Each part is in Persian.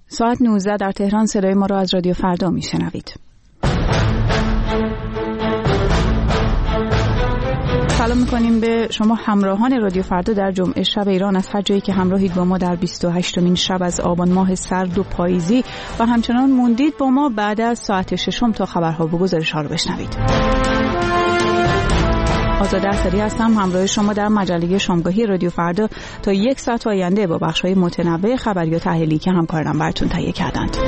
ساعت 19 در تهران صدای ما را از رادیو فردا میشنوید. سلام میکنیم به شما همراهان رادیو فردا در جمعه شب ایران از هر جایی که همراهید با ما در 28مین شب از آبان ماه سرد و پاییزی و همچنان موندید با ما بعد از ساعت 6 تا خبرها و گزارش‌ها رو بشنوید. آزاده اصلی هستم همراه شما در مجله شامگاهی رادیو فردا تا 1 ساعت آینده با بخش‌های متنوع خبری و تحلیلی که همکارانم براتون تهیه کردند.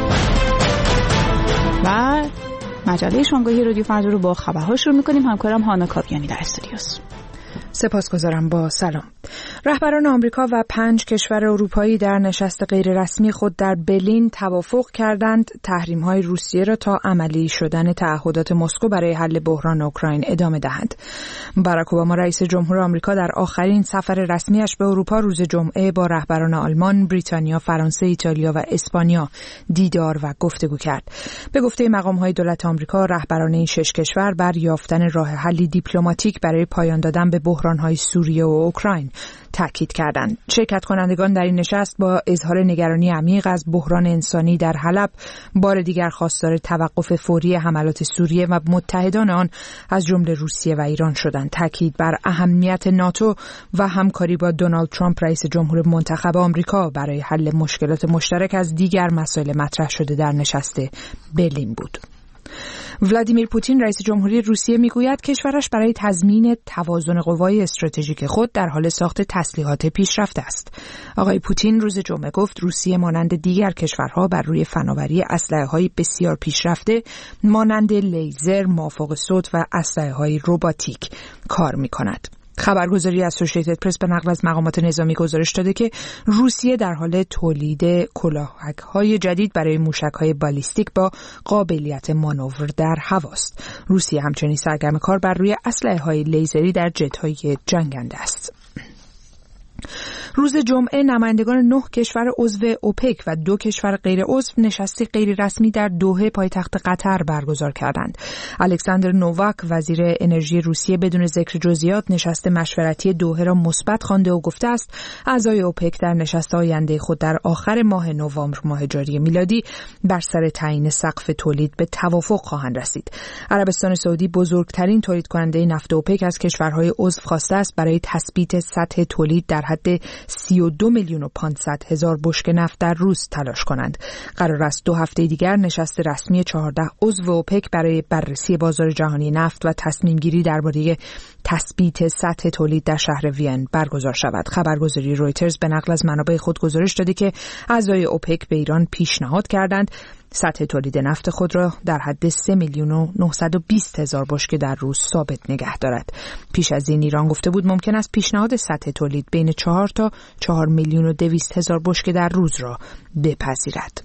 و مجله شامگاهی رادیو فردا رو با خبرها شروع می‌کنیم. همکارم هانا کاویانی در استودیوست. سپاسگزارم. با سلام. رهبران آمریکا و 5 کشور اروپایی در نشست غیررسمی خود در برلین توافق کردند تحریم‌های روسیه را تا عملی شدن تعهدات مسکو برای حل بحران اوکراین ادامه دهند. باراک اوباما رئیس جمهور آمریکا در آخرین سفر رسمیش به اروپا روز جمعه با رهبران آلمان، بریتانیا، فرانسه، ایتالیا و اسپانیا دیدار و گفتگو کرد. به گفته مقام‌های دولت آمریکا، رهبران این 6 کشور بر یافتن راه حلی دیپلماتیک برای پایان دادن به بحران‌های سوریه و اوکراین تاکید کردند. شرکت کنندگان در این نشست با اظهار نگرانی عمیق از بحران انسانی در حلب بار دیگر خواستار توقف فوری حملات سوریه و متحدان آن از جمله روسیه و ایران شدند. تاکید بر اهمیت ناتو و همکاری با دونالد ترامپ رئیس جمهور منتخب آمریکا برای حل مشکلات مشترک از دیگر مسائل مطرح شده در نشست برلین بود. ولادیمیر پوتین رئیس جمهوری روسیه میگوید کشورش برای تضمین توازن قوای استراتژیک خود در حال ساخت تسلیحات پیشرفته است. آقای پوتین روز جمعه گفت روسیه مانند دیگر کشورها بر روی فناوری اسلحه‌های بسیار پیشرفته مانند لیزر، مافوق صوت و اسلحه‌های رباتیک کار می‌کند. خبرگزاری اسوسییتد پرس به نقل از مقامات نظامی گزارش داده که روسیه در حال تولید کلاهک‌های جدید برای موشک‌های بالیستیک با قابلیت مانور در هواست. روسیه همچنین سرگرم کار بر روی اسلحه‌های لیزری در جت‌های جنگنده است. روز جمعه نمایندگان 9 کشور عضو اوپک و 2 کشور غیر عضو نشستی غیر رسمی در دوحه پایتخت قطر برگزار کردند. الکساندر نوواک وزیر انرژی روسیه بدون ذکر جزئیات نشست مشورتی دوحه را مثبت خوانده و گفته است اعضای اوپک در نشست آینده خود در آخر ماه نوامبر ماه جاری میلادی بر سر تعیین سقف تولید به توافق خواهند رسید. عربستان سعودی بزرگترین تولید کننده نفت اوپک از کشورهای عضو خواسته است برای تثبیت سطح تولید در حد 32,500,000 بشکه نفت در روز تلاش کنند. قرار است 2 هفته دیگر نشست رسمی 14 عضو اوپک برای بررسی بازار جهانی نفت و تصمیم گیری درباره تثبیت سطح تولید در شهر وین برگزار شود. خبرگزاری رویترز به نقل از منابع خود گزارش داده که اعضای اوپک به ایران پیشنهاد کردند سطح تولید نفت خود را در حد 3,920,000 بشکه در روز ثابت نگه دارد. پیش از این ایران گفته بود ممکن است پیشنهاد سطح تولید بین 4 تا 4,200,000 بشکه در روز را بپذیرد.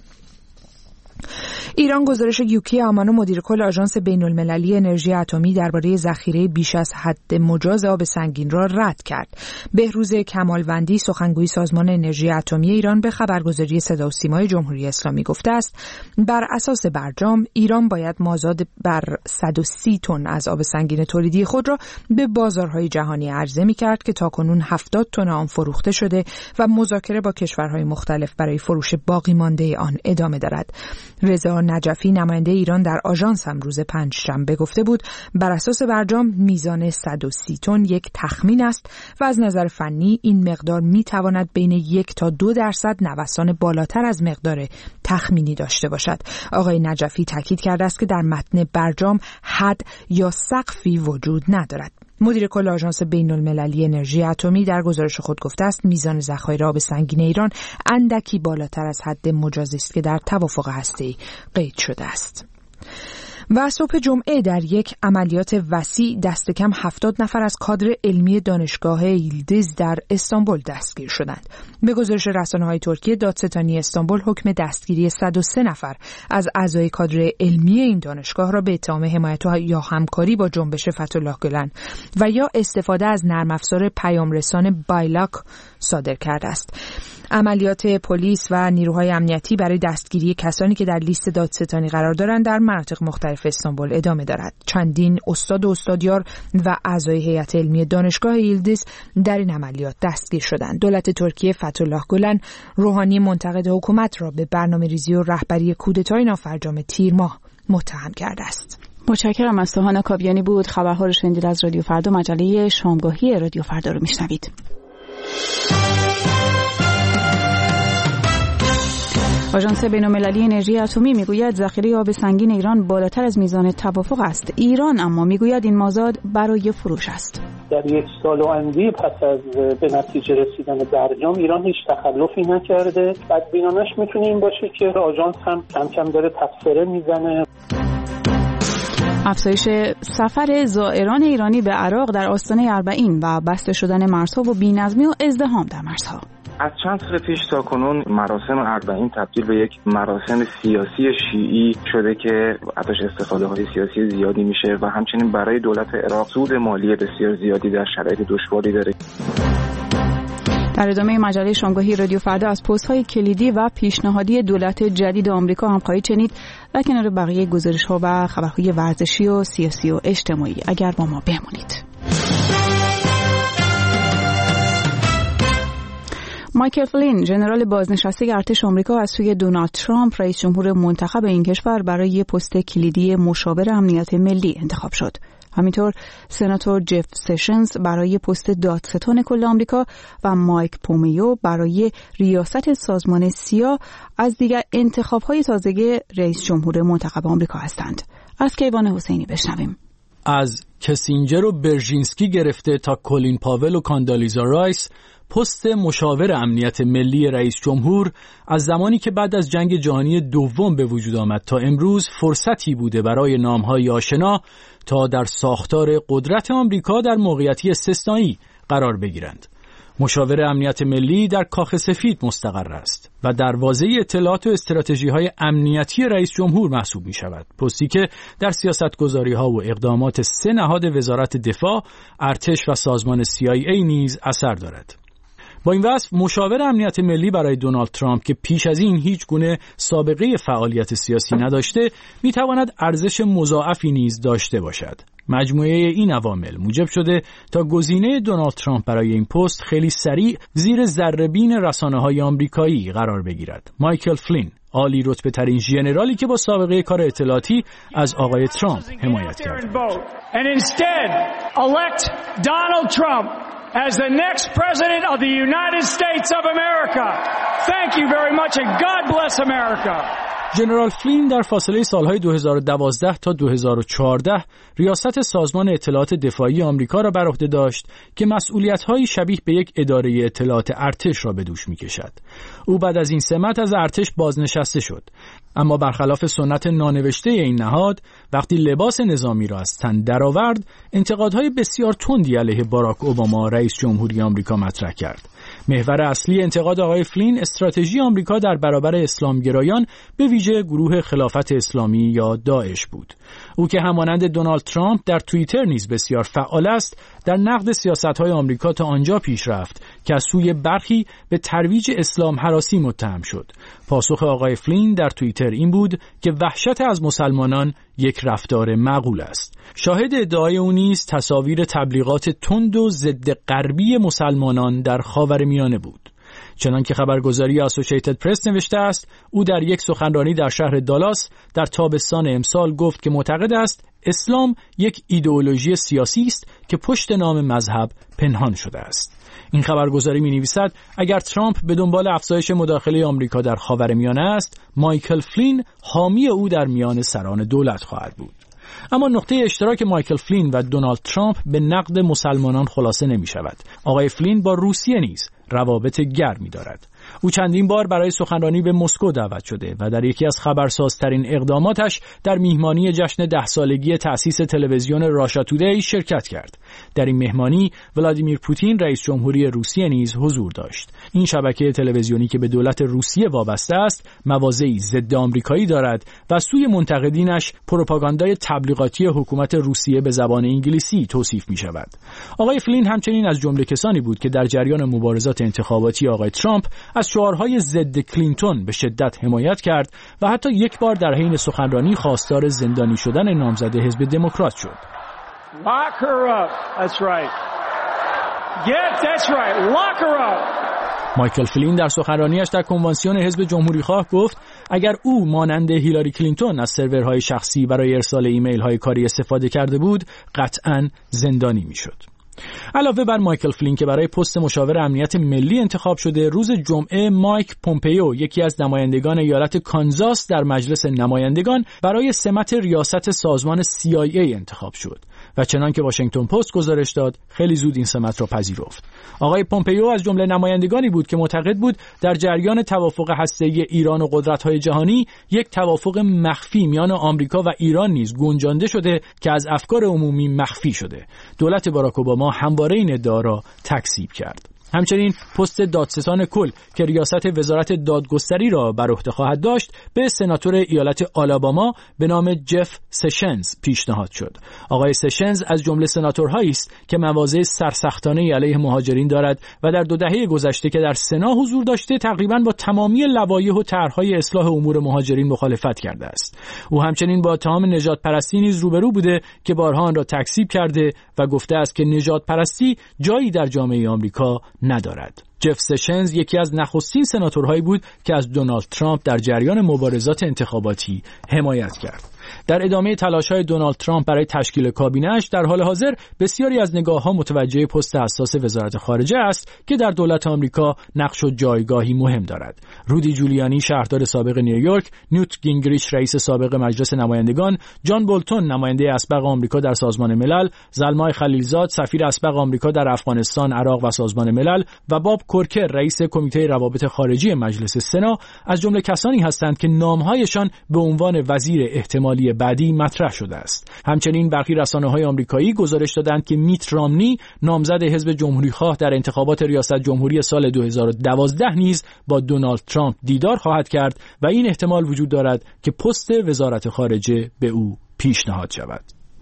ایران گزارش یوکی آمانو مدیر کل آژانس بین‌المللی انرژی اتمی درباره ذخیره بیش از حد مجاز آب سنگین را رد کرد. بهروز کمالوندی سخنگوی سازمان انرژی اتمی ایران به خبرگزاری صدا و سیمای جمهوری اسلامی گفته است بر اساس برجام ایران باید مازاد بر 130 تن از آب سنگین تولیدی خود را به بازارهای جهانی عرضه می‌کرد که تاکنون 70 تن آن فروخته شده و مذاکره با کشورهای مختلف برای فروش باقی مانده آن ادامه دارد. رضا نجفی نماینده ایران در آژانس هم روز پنجشنبه گفته بود بر اساس برجام میزان 130 تن یک تخمین است و از نظر فنی این مقدار میتواند بین 1 تا 2% نوسان بالاتر از مقدار تخمینی داشته باشد. آقای نجفی تاکید کرده است که در متن برجام حد یا سقفی وجود ندارد. مدیر کل آژانس بین‌المللی انرژی اتمی در گزارش خود گفته است میزان ذخایر آب سنگین ایران اندکی بالاتر از حد مجازی است که در توافق هسته‌ای قید شده است. و صبح جمعه در یک عملیات وسیع دست کم 70 نفر از کادر علمی دانشگاه ایلدیز در استانبول دستگیر شدند. به گزارش رسانه‌های ترکیه دادستانی استانبول حکم دستگیری 103 نفر از اعضای کادر علمی این دانشگاه را به اتهام حمایت یا همکاری با جنبش فتح‌الله گلن و یا استفاده از نرم افزار پیام رسان بایلاک صادر کرده است. عملیات پلیس و نیروهای امنیتی برای دستگیری کسانی که در لیست دادستانی قرار دارند در مناطق مختلف استانبول ادامه دارد. چندین استاد و استادیار و اعضای هیئت علمی دانشگاه ییلدیز در این عملیات دستگیر شدند. دولت ترکیه فتح‌الله گلن روحانی منتقد حکومت را به برنامه‌ریزی و رهبری کودتای نافرجام تیر ماه متهم کرده است. متشکرم از سوهان کاویانی بود. خبرها رو شنیدید از رادیو فردا. مجله شامگاهی رادیو فردا رو میشنوید. آژانس بین‌المللی انرژی اتمی میگوید ذخیره آب سنگین ایران بالاتر از میزان توافق است. ایران اما میگوید این مازاد برای فروش است. در یک سال و اندی پس از به نتیجه رسیدن برجام ایران هیچ تخلفی نکرده. بدبینانش میتونه این باشه که آژانس هم کم کم داره تبصره میزنه. افزایش سفر زائران ایرانی به عراق در آستانه اربعین و بسته شدن مرزها و بی‌نظمی و ازدحام در مرزها. از چند سال پیش تا کنون مراسم اربعین تبدیل به یک مراسم سیاسی شیعی شده که ازش استفاده های سیاسی زیادی میشه و همچنین برای دولت عراق سود مالی بسیار زیادی در شرایط دشواری داره. در ادامه مجله شامگاهی رادیو فردا از پست‌های کلیدی و پیشنهادی دولت جدید آمریکا هم خواهید شنید در کنار بقیه گزارش‌ها و خبرهای ورزشی و سیاسی و اجتماعی. اگر با ما بمونید. مایکل فلین ژنرال بازنشسته ارتش آمریکا از سوی دونالد ترامپ رئیس جمهور منتخب این کشور برای پست کلیدی مشاور امنیت ملی انتخاب شد. همینطور سناتور جف سشنز برای پست دادستان کل آمریکا و مایک پومیو برای ریاست سازمان سیا از دیگر انتخاب‌های تازه رئیس جمهور منتخب آمریکا هستند. از کیوان حسینی بشنویم. از کسینجر و برژینسکی گرفته تا کولین پاول و کاندالیزا رایس، پست مشاور امنیت ملی رئیس جمهور از زمانی که بعد از جنگ جهانی دوم به وجود آمد تا امروز فرصتی بوده برای نام‌های آشنا تا در ساختار قدرت آمریکا در موقعیتی استثنایی قرار بگیرند. مشاور امنیت ملی در کاخ سفید مستقر است و دروازه اطلاعات و استراتژی‌های امنیتی رئیس جمهور محسوب می‌شود. پستی که در سیاست‌گذاری‌ها و اقدامات سه نهاد وزارت دفاع، ارتش و سازمان CIA نیز اثر دارد. با این وصف مشاور امنیت ملی برای دونالد ترامپ که پیش از این هیچ گونه سابقه فعالیت سیاسی نداشته میتواند ارزش مضاعفی نیز داشته باشد. مجموعه این عوامل موجب شده تا گزینه دونالد ترامپ برای این پست خیلی سریع زیر ذره‌بین رسانه‌های آمریکایی قرار بگیرد. مایکل فلین، عالی رتبه ترین ژنرالی که با سابقه کار اطلاعاتی از آقای ترامپ حمایت کرد. as the next president of the United States of America. Thank you very much and God bless America. ژنرال فلین در فاصله سالهای 2012 تا 2014 ریاست سازمان اطلاعات دفاعی آمریکا را بر عهده داشت که مسئولیت‌های شبیه به یک اداره اطلاعات ارتش را به دوش می‌کشد. او بعد از این سمت از ارتش بازنشسته شد، اما برخلاف سنت نانوشته این نهاد وقتی لباس نظامی را از تن درآورد، انتقادهای بسیار تندی علیه باراک اوباما رئیس جمهوری آمریکا مطرح کرد. محور اصلی انتقاد آقای فلین استراتژی آمریکا در برابر اسلامگرایان به ویژه گروه خلافت اسلامی یا داعش بود. او که همانند دونالد ترامپ در توییتر نیز بسیار فعال است، در نقد سیاست‌های آمریکا تا آنجا پیش رفت که از سوی برخی به ترویج اسلام هراسی متهم شد. پاسخ آقای فلین در توییتر این بود که وحشت از مسلمانان یک رفتار معقول است. شاهد ادعای او نیز تصاویر تبلیغات تند و ضد غربی مسلمانان در خاورمیانه بود. چنانکه خبرگزاری اسوسییتد پرس نوشته است، او در یک سخنرانی در شهر دالاس در تابستان امسال گفت که معتقد است اسلام یک ایدئولوژی سیاسی است که پشت نام مذهب پنهان شده است. این خبرگزاری می‌نویسد اگر ترامپ به دنبال افزایش مداخله آمریکا در خاورمیانه است، مایکل فلین حامی او در میان سران دولت خواهد بود. اما نقطه اشتراک مایکل فلین و دونالد ترامپ به نقد مسلمانان خلاصه نمی شود. آقای فلین با روسیه نیز روابط گرمی دارد. او چندین بار برای سخنرانی به مسکو دعوت شده و در یکی از خبرسازترین اقداماتش در میهمانی جشن 10 سالگی تأسیس تلویزیون راشا تودی شرکت کرد. در این مهمانی ولادیمیر پوتین رئیس جمهوری روسیه نیز حضور داشت. این شبکه تلویزیونی که به دولت روسیه وابسته است، مواضعی ضد آمریکایی دارد و سوی منتقدینش پروپاگاندای تبلیغاتی حکومت روسیه به زبان انگلیسی توصیف می شود. آقای فلین همچنین از جمله کسانی بود که در جریان مبارزات انتخاباتی آقای ترامپ از شعارهای ضد کلینتون به شدت حمایت کرد و حتی یک بار در حین سخنرانی خواستار زندانی شدن نامزد حزب دموکرات شد. Lock her up. That's right. That's right. Lock her up. مایکل فلین در سخنرانیش در کنوانسیون حزب جمهوریخواه گفت اگر او مانند هیلاری کلینتون از سرورهای شخصی برای ارسال ایمیل‌های کاری استفاده کرده بود، قطعاً زندانی می‌شد. علاوه بر مایکل فلین که برای پست مشاور امنیت ملی انتخاب شده، روز جمعه مایک پومپئو، یکی از نمایندگان ایالت کانزاس در مجلس نمایندگان، برای سمت ریاست سازمان CIA انتخاب شد و چنان که واشنگتن پست گزارش داد، خیلی زود این سمت را پذیرفت. آقای پومپئو از جمله نمایندگانی بود که معتقد بود در جریان توافق هسته‌ای ایران و قدرت‌های جهانی یک توافق مخفی میان آمریکا و ایران نیز گنجانده شده که از افکار عمومی مخفی شده. دولت باراک اوباما همواره این ادعا را تکذیب کرد. همچنین پست دادستان کل که ریاست وزارت دادگستری را بر عهده خواهد داشت به سناتور ایالت آلاباما به نام جف سشنز پیشنهاد شد. آقای سشنز از جمله سناتورهایی است که مواضع سرسختانه علیه مهاجرین دارد و در 2 دهه گذشته که در سنا حضور داشته تقریباً با تمامی لوایح و طرح‌های اصلاح امور مهاجرین مخالفت کرده است. او همچنین با اتهام نژاد پرستی نیز روبرو بوده که بارها آن را تکذیب کرده و گفته است که نژاد پرستی جایی در جامعه آمریکا ندارد. جف سشنز یکی از نخستین سناتورهایی بود که از دونالد ترامپ در جریان مبارزات انتخاباتی حمایت کرد. در ادامه تلاش‌های دونالد ترامپ برای تشکیل کابینه‌اش در حال حاضر بسیاری از نگاه‌ها متوجه پست حساس وزارت خارجه است که در دولت آمریکا نقش و جایگاهی مهم دارد. رودی جولیانی شهردار سابق نیویورک، نیوت گینگریچ رئیس سابق مجلس نمایندگان، جان بولتون نماینده اسبق آمریکا در سازمان ملل، زلمای خلیلزاد سفیر اسبق آمریکا در افغانستان، عراق و سازمان ملل و باب کورکر رئیس کمیته روابط خارجی مجلس سنا از جمله کسانی هستند که نام‌هایشان به عنوان وزیر احتمالی بعدی مطرح شده است. همچنین برخی رسانه‌های آمریکایی گزارش دادند که میت رامنی نامزد حزب جمهوریخواه در انتخابات ریاست جمهوری سال 2012 نیز با دونالد ترامپ دیدار خواهد کرد و این احتمال وجود دارد که پست وزارت خارجه به او پیشنهاد شود.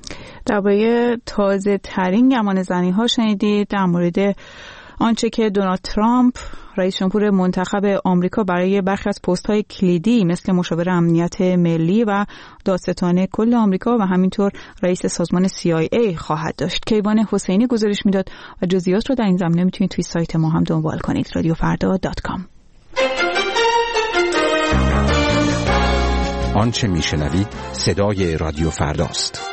درباره تازه ترین گمانه‌زنی‌ها شنیدید در مورد آنچه که دونالد ترامپ رئیس جمهور منتخب آمریکا برای برخی از پست‌های کلیدی مثل مشاور امنیت ملی و دادستان کل آمریکا و همینطور رئیس سازمان CIA خواهد داشت. کیوان حسینی گزارش میداد و جزئیات رو در این زمینه میتونید توی سایت ما هم دنبال کنید radiofarda.com. آنچه میشنوید صدای رادیو فرداست.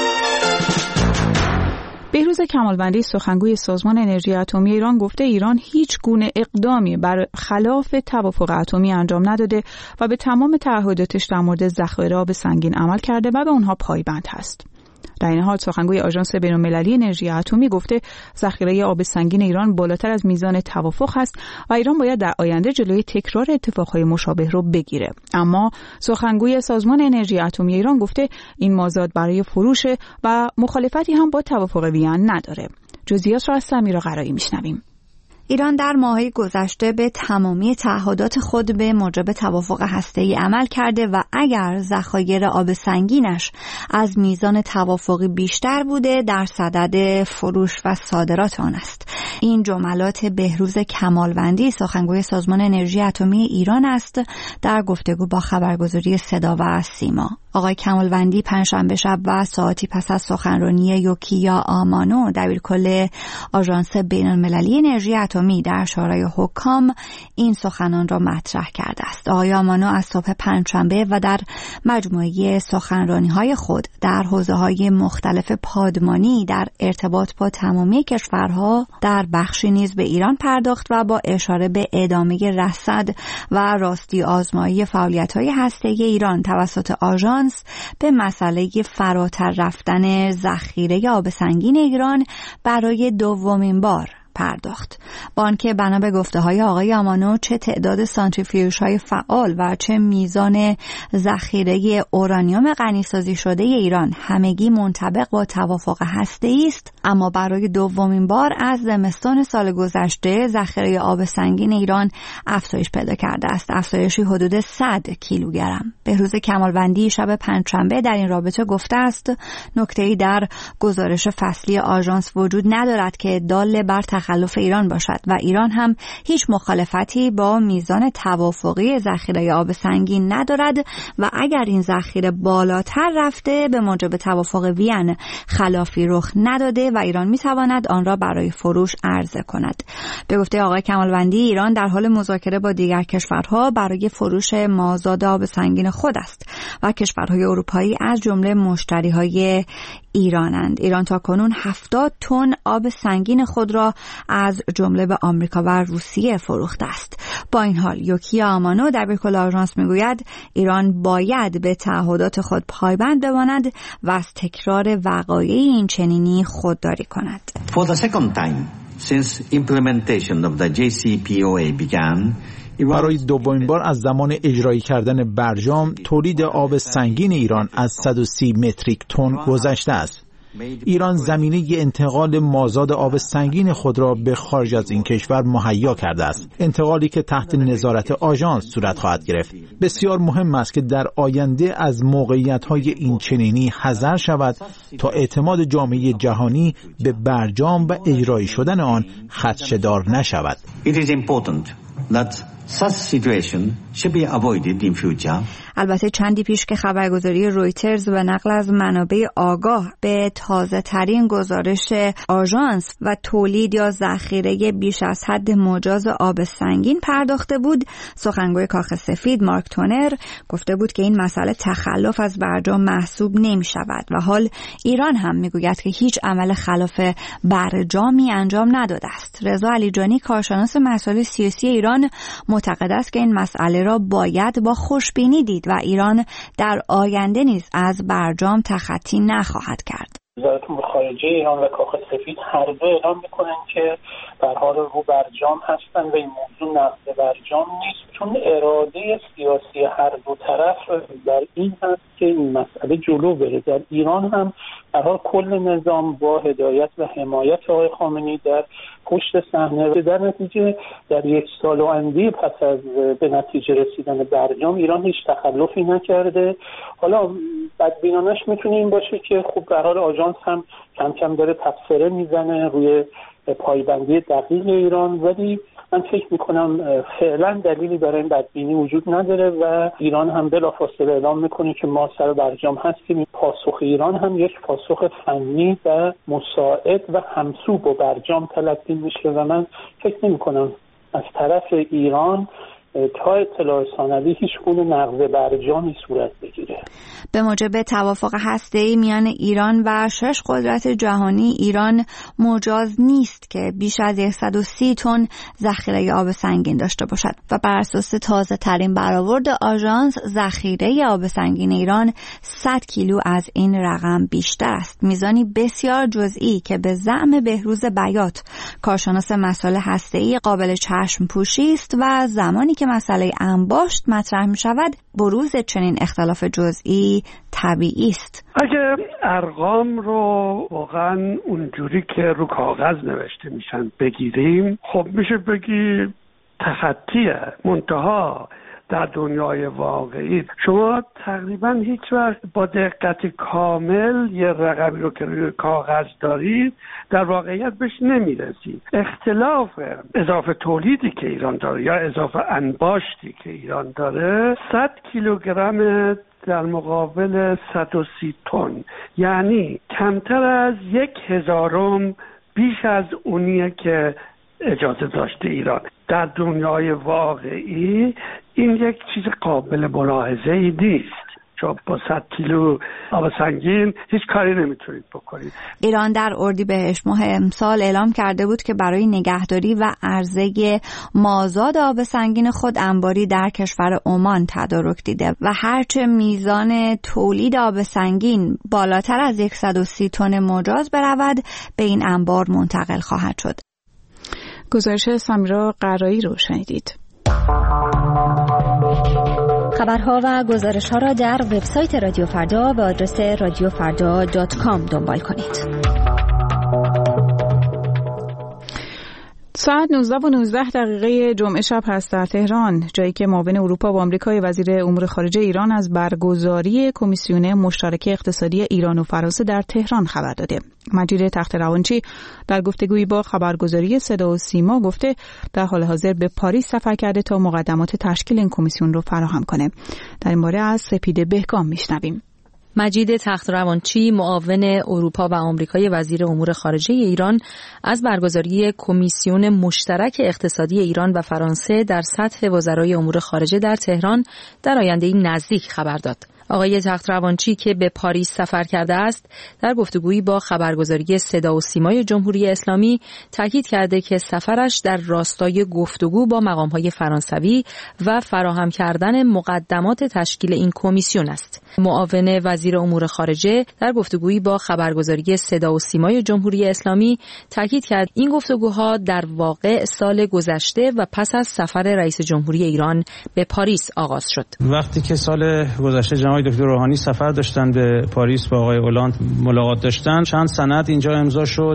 بهروز کمالوندی سخنگوی سازمان انرژی اتمی ایران گفته ایران هیچ گونه اقدامی بر خلاف توافق اتمی انجام نداده و به تمام تعهداتش در مورد ذخایر آب سنگین عمل کرده و به اونها پایبند هست. در این حال سخنگوی آژانس بین‌المللی انرژی اتمی گفته ذخیره آب سنگین ایران بالاتر از میزان توافق هست و ایران باید در آینده جلوی تکرار اتفاقهای مشابه رو بگیره. اما سخنگوی سازمان انرژی اتمی ایران گفته این مازاد برای فروش و مخالفتی هم با توافق وین نداره. جزئیات را از سمیرا قرایی میشنویم. ایران در ماه‌های گذشته به تمامی تعهدات خود به موجب توافق هسته‌ای عمل کرده و اگر ذخایر آب سنگینش از میزان توافقی بیشتر بوده در صدد فروش و صادرات آن است. این جملات بهروز کمالوندی سخنگوی سازمان انرژی اتمی ایران است در گفتگو با خبرگزاری صدا و سیما. آقای کمالوندی پنجشنبه شب و ساعتی پس از سخنرانی یوکیا آمانو دبیرکل آژانس بین‌المللی انرژی اتمی در شورای حکام این سخنان را مطرح کرده است. آقای آمانو از صبح پنجشنبه و در مجموعه سخنرانی‌های خود در حوزه‌های مختلف پادمانی در ارتباط با تمامی کشورها در بخشی نیز به ایران پرداخت و با اشاره به ادامه رصد و راستی آزمایی فعالیت‌های هسته‌ای ایران توسط آژانس به مسئله فراتر رفتن ذخیره آب سنگین ایران برای دومین بار پرداخت. با آنکه بنا به گفته‌های آقای آمانو چه تعداد سانتریفیوژهای فعال و چه میزان ذخیره اورانیوم غنیسازی شده ایران همگی منطبق با توافق هسته‌ای است، اما برای دومین بار از زمستان سال گذشته ذخیره آب سنگین ایران افزایش پیدا کرده است، افزایشی حدود 100 کیلوگرم. بهروز کمالوندی شب پنجشنبه در این رابطه گفته است نکته‌ای در گزارش فصلی آژانس وجود ندارد که دال بر تخلف ایران باشد و ایران هم هیچ مخالفتی با میزان توافقی ذخیره آب سنگین ندارد و اگر این ذخیره بالاتر رفته به موجب توافق وین خلافی رخ نداده و ایران میتواند آن را برای فروش عرضه کند. به گفته آقای کمالوندی ایران در حال مذاکره با دیگر کشورها برای فروش مازاد آب سنگین خود است و کشورهای اروپایی از جمله مشتریهای ایرانند. ایران تاکنون 70 تن آب سنگین خود را از جمله به آمریکا و روسیه فروخته است. با این حال یوکیا آمانو دبیرکل آژانس میگوید ایران باید به تعهدات خود پایبند بماند و از تکرار وقایع این چنینی خودداری کند. For the second time since implementation of the JCPOA began, برای دومین بار از زمان اجرایی کردن برجام تولید آب سنگین ایران از 130 متریک تن گذشته است. ایران زمینه انتقال مازاد آب سنگین خود را به خارج از این کشور مهیا کرده است، انتقالی که تحت نظارت آژانس صورت خواهد گرفت. بسیار مهم است که در آینده از موقعیت‌های این چنینی حذر شود تا اعتماد جامعه جهانی به برجام و اجرایی شدن آن خدشه‌دار نشود. It is important that such situation should be avoided in future. البته چندی پیش که خبرگزاری رویترز به نقل از منابع آگاه به تازه ترین گزارش آژانس و تولید یا ذخیره بیش از حد مجاز آب سنگین پرداخته بود، سخنگوی کاخ سفید مارک تونر گفته بود که این مسئله تخلف از برجام محسوب نمی شود و حال ایران هم می گوید که هیچ عمل خلاف برجامی انجام نداده است. رضا علیجانی کارشناس مسائل سیاسی ایران معتقد است که این مسئله را باید با خوشبینی دید و ایران در آینده نیز از برجام تخطی نخواهد کرد. وزارت امور خارجه ایران و کاخ سفید هر دو اعلام میکنن که در حال رو برجام هستن و این موضوع نقض برجام نیست، چون اراده سیاسی هر دو طرف در این هست که این مسئله جلو بره. در ایران هم در حال کل نظام با هدایت و حمایت آقای خامنه‌ای در پشت صحنه، در نتیجه در یک سال و اندی پس از به نتیجه رسیدن برجام ایران هیچ تخلفی نکرده. حالا بدبینانش میتونه این باشه که خب به هر حال آژانس هم کم کم داره تبصره میزنه روی پایبندی دقیق ایران، ولی من فکر میکنم فعلا دلیلی برای این بدبینی وجود نداره و ایران هم بلافاصله اعلام میکنه که ما سر برجام هستیم. پاسخ ایران هم یک پاسخ فنی و مساعد و همسو با برجام تلقی میشه و من فکر نمیکنم از طرف ایران تا اطلاع ثانوی هیچ گونه نقض برجامی صورت بگیره. به موجب توافق هسته‌ای میان ایران و 6 قدرت جهانی، ایران مجاز نیست که بیش از 130 تن ذخیره آب سنگین داشته باشد و بر اساس تازه ترین برآورد آژانس ذخیره آب سنگین ایران 100 کیلو از این رقم بیشتر است، میزانی بسیار جزئی که به زعم بهروز بیات کارشناس مسائل هسته‌ای قابل چشم پوشی است و زمانی که مسئله انباشت مطرح می شود بروز چنین اختلاف جزئی طبیعی است. اگر ارقام رو واقعا اونجوری که رو کاغذ نوشته میشن بگیریم، خب میشه بگی تخطیه. منتها در دنیای واقعی شما تقریبا هیچ وقت با دقت کامل یه رقمی رو که روی کاغذ دارید در واقعیت بهش نمیرسید. اختلاف اضافه تولیدی که ایران داره یا اضافه انباشتی که ایران داره 100 کیلوگرم در مقابل 130 تن، یعنی کمتر از 1/1000 بیش از اونیه که اجازه داشته ایران. در دنیای واقعی این یک چیز قابل ملاحظه‌ای نیست، چون با 100 کیلو آب سنگین هیچ کاری نمیتونید بکنید. ایران در اردیبهشت ماه امسال اعلام کرده بود که برای نگهداری و عرضه مازاد آب سنگین خود انباری در کشور عمان تدارک دیده و هرچه میزان تولید آب سنگین بالاتر از 130 تن مجاز برود به این انبار منتقل خواهد شد. گزارش سمیرا قرایی رو شنیدید. خبرها و گزارش‌ها را در وبسایت رادیو فردا به آدرس radiofarda.com دنبال کنید. ساعت 19:19 جمعه شب هست در تهران، جایی که معاون اروپا و آمریکای وزیر امور خارجه ایران از برگزاری کمیسیون مشترک اقتصادی ایران و فرانسه در تهران خبر داده. مجید تخت‌روانچی در گفتگویی با خبرگزاری صدا و سیما گفته در حال حاضر به پاریس سفر کرده تا مقدمات تشکیل این کمیسیون رو فراهم کنه. در این باره از سپید بهگام میشنویم. مجید تخت‌روانچی معاون اروپا و آمریکای وزیر امور خارجه ایران از برگزاری کمیسیون مشترک اقتصادی ایران و فرانسه در سطح وزرای امور خارجه در تهران در آینده نزدیک خبر داد. آقای تخت‌روانچی که به پاریس سفر کرده است، در گفتگویی با خبرگزاری صدا و سیمای جمهوری اسلامی تاکید کرده که سفرش در راستای گفتگو با مقام‌های فرانسوی و فراهم کردن مقدمات تشکیل این کمیسیون است. معاون وزیر امور خارجه در گفتگویی با خبرگزاری صدا و سیمای جمهوری اسلامی تاکید کرد این گفتگوها در واقع سال گذشته و پس از سفر رئیس جمهوری ایران به پاریس آغاز شد. وقتی که سال گذشته جناب دکتر روحانی سفر داشتن به پاریس با آقای اولاند ملاقات داشتن، چند سند اینجا امضا شد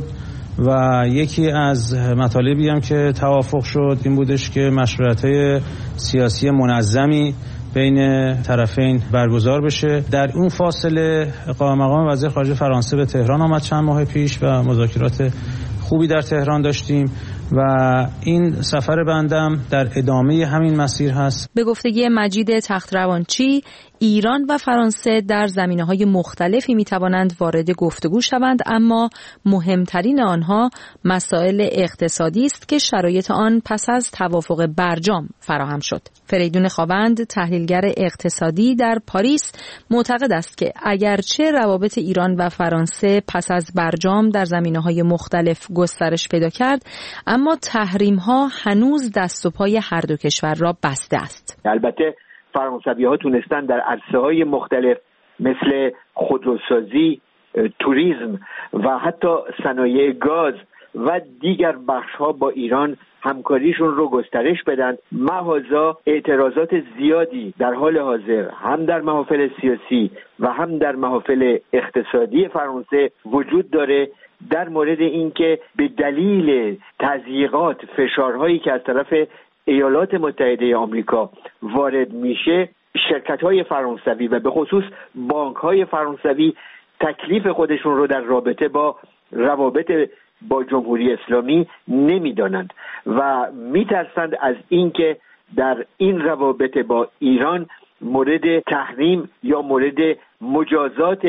و یکی از مطالبی هم که توافق شد این بودش که مشورت‌های سیاسی منظمی بین طرفین برگزار بشه. در اون فاصله مقام وزیر خارجه فرانسه به تهران آمد چند ماه پیش و مذاکرات خوبی در تهران داشتیم و این سفر بندم در ادامه همین مسیر هست. به گفتگی مجید تخت‌روانچی، ایران و فرانسه در زمینه‌های مختلفی می‌توانند وارد گفتگو شوند، اما مهمترین آنها مسائل اقتصادی است که شرایط آن پس از توافق برجام فراهم شد. فریدون خاوند، تحلیلگر اقتصادی در پاریس، معتقد است که اگرچه روابط ایران و فرانسه پس از برجام در زمینه‌های مختلف گسترش پیدا کرد، اما تحریم‌ها هنوز دست و پای هر دو کشور را بسته است. البته فرانسوی‌ها تونستن در عرصه‌های مختلف مثل خودروسازی، توریسم و حتی صنایع گاز و دیگر بخش‌ها با ایران همکاریشون رو گسترش بدن. محاذا اعتراضات زیادی در حال حاضر هم در محافل سیاسی و هم در محافل اقتصادی فرانسه وجود داره در مورد اینکه به دلیل تضییقات، فشارهایی که از طرف ایالات متحده آمریکا وارد میشه، شرکت‌های فرانسوی و به خصوص بانک‌های فرانسوی تکلیف خودشون رو در رابطه با روابط با جمهوری اسلامی نمیدانند و میترسند از اینکه در این روابط با ایران مورد تحریم یا مورد مجازات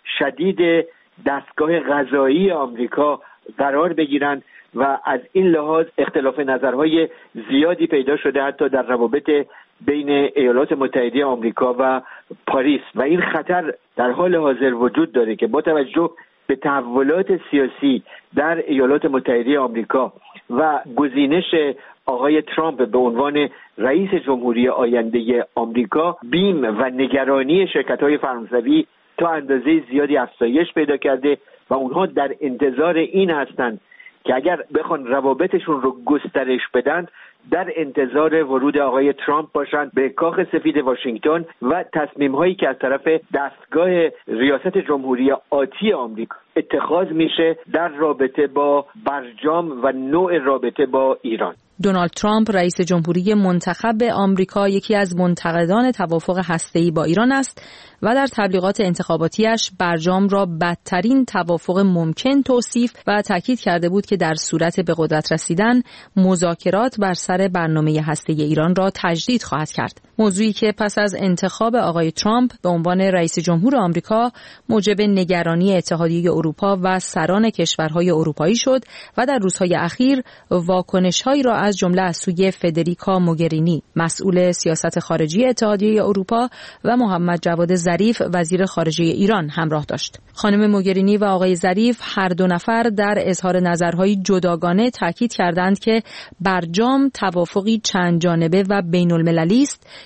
شدید دستگاه قضایی آمریکا قرار بگیرند و از این لحاظ اختلاف نظرهای زیادی پیدا شده حتی در روابط بین ایالات متحده آمریکا و پاریس و این خطر در حال حاضر وجود داره که با توجه به تحولات سیاسی در ایالات متحده آمریکا و گزینش آقای ترامپ به عنوان رئیس جمهوری آینده آمریکا، بیم و نگرانی شرکت‌های فرانسوی تا اندازه زیادی افزایش پیدا کرده و اونها در انتظار این هستند که اگر بخوان روابطشون رو گسترش بدن در انتظار ورود آقای ترامپ باشند به کاخ سفید واشنگتن و تصمیم‌هایی که از طرف دستگاه ریاست جمهوری آتی آمریکا اتخاذ میشه در رابطه با برجام و نوع رابطه با ایران. دونالد ترامپ رئیس جمهوری منتخب آمریکا یکی از منتقدان توافق هسته‌ای با ایران است و در تبلیغات انتخاباتیش برجام را بدترین توافق ممکن توصیف و تاکید کرده بود که در صورت به قدرت رسیدن مذاکرات بر سر برنامه هسته‌ای ایران را تجدید خواهد کرد. موضوعی که پس از انتخاب آقای ترامپ به عنوان رئیس جمهور آمریکا موجب نگرانی اتحادیه اروپا و سران کشورهای اروپایی شد و در روزهای اخیر واکنش‌هایی را از جمله از سوی فدریکا موگرینی مسئول سیاست خارجی اتحادیه اروپا و محمد جواد ظریف وزیر خارجه ایران همراه داشت. خانم موگرینی و آقای ظریف هر دو نفر در اظهار نظرهای جداگانه تاکید کردند که برجام توافقی چند جانبه و بین المللی است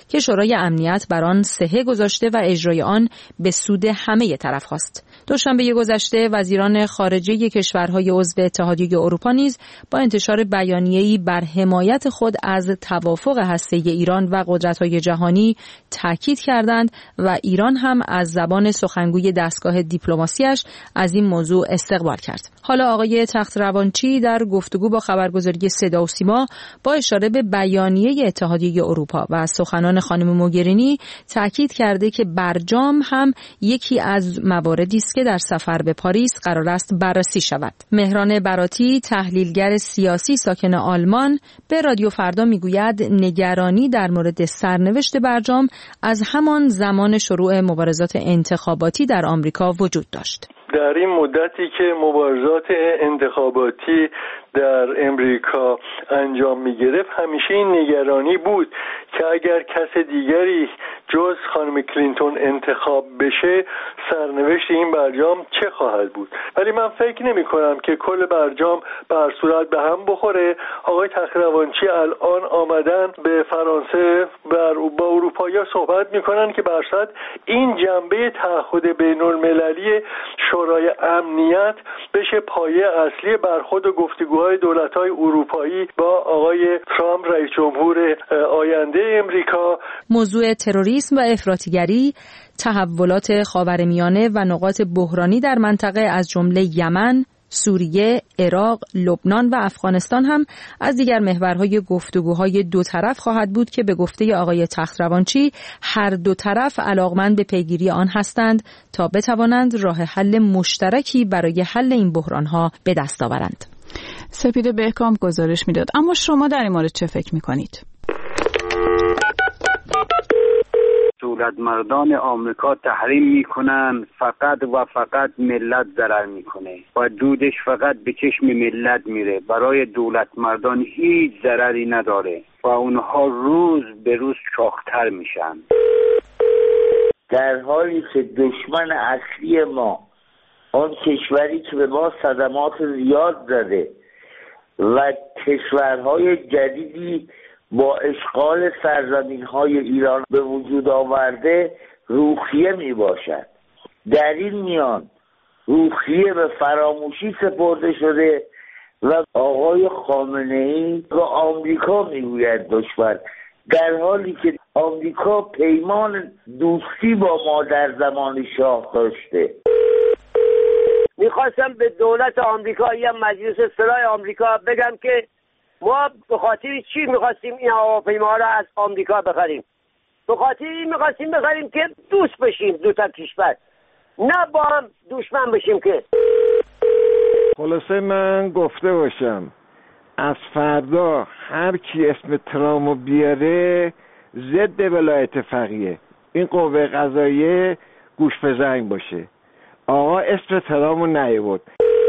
که شورای امنیت بر آن صحه گذاشته و اجرای آن به سود همه طرف خواست. دوشنبه گذشته وزیران خارجه کشورهای عضو اتحادیه اروپا نیز با انتشار بیانیه‌ای بر حمایت خود از توافق هسته‌ای ایران و قدرت‌های جهانی تاکید کردند و ایران هم از زبان سخنگوی دستگاه دیپلماسیش از این موضوع استقبال کرد. حالا آقای تخت‌روانچی در گفتگو با خبرگزاری صدا و سیما با اشاره به بیانیه اتحادیه اروپا و سخنان خانم موگرینی تاکید کرده که برجام هم یکی از مواردی است که در سفر به پاریس قرار است بررسی شود. مهران براتی تحلیلگر سیاسی ساکن آلمان به رادیو فردا میگوید نگرانی در مورد سرنوشت برجام از همان زمان شروع مبارزات انتخاباتی در آمریکا وجود داشت. در این مدتی که مبارزات انتخاباتی در امریکا انجام می گرفت همیشه این نگرانی بود که اگر کس دیگری جز خانم کلینتون انتخاب بشه سرنوشت این برجام چه خواهد بود. ولی من فکر نمی کنم که کل برجام بر صورت به هم بخوره. آقای تخت‌روانچی الان آمدن به فرانسه با اروپایی‌ها صحبت میکنن که بر صورت این جنبه تعهد بین‌المللی شورای امنیت بشه پایه اصلی برخورد و گفتگوهای دولت‌های اروپایی با آقای ترامپ رئیس جمهور آینده امریکا. موضوع تروریسم و افراطیگری، تحولات خاورمیانه و نقاط بحرانی در منطقه از جمله یمن، سوریه، عراق، لبنان و افغانستان هم از دیگر محورهای گفتگوهای دو طرف خواهد بود که به گفته آقای تخت‌روانچی هر دو طرف علاقمند به پیگیری آن هستند تا بتوانند راه حل مشترکی برای حل این بحرانها به دست آورند. سپیده بهکام گزارش میداد. اما شما در این مورد چه فکر میکنید؟ دولتمردان آمریکا تحریم میکنن فقط و فقط ملت ضرر میکنه و دودش فقط به چشم ملت میره، برای دولتمردان هیچ ضرری نداره و اونها روز به روز چاق‌تر میشن. در حالی که دشمن اصلی ما اون کشوری که به ما صدمات زیاد زده و کشورهای جدیدی با اشغال سرزمین‌های ایران به وجود آورده روحیه می باشد، در این میان روحیه به فراموشی سپرده شده و آقای خامنه‌ای به آمریکا میگوید دشمن، در حالی که آمریکا پیمان دوستی با ما در زمان شاه داشته. میخواستم به دولت آمریکا یا مجلس سرای آمریکا بگم که ما به خاطر چی میخواستیم این هواپیما را از آمریکا بخریم؟ به خاطر این میخواستیم بخریم که دوست بشیم دو تا کشور، نه با هم دشمن بشیم. که خلاصه من گفته باشم از فردا هر کی اسم ترامو بیاره ضد ولایت فقیه، این قوه قضاییه گوش به زنگ باشه. آقا اسم ترامو نیاورد.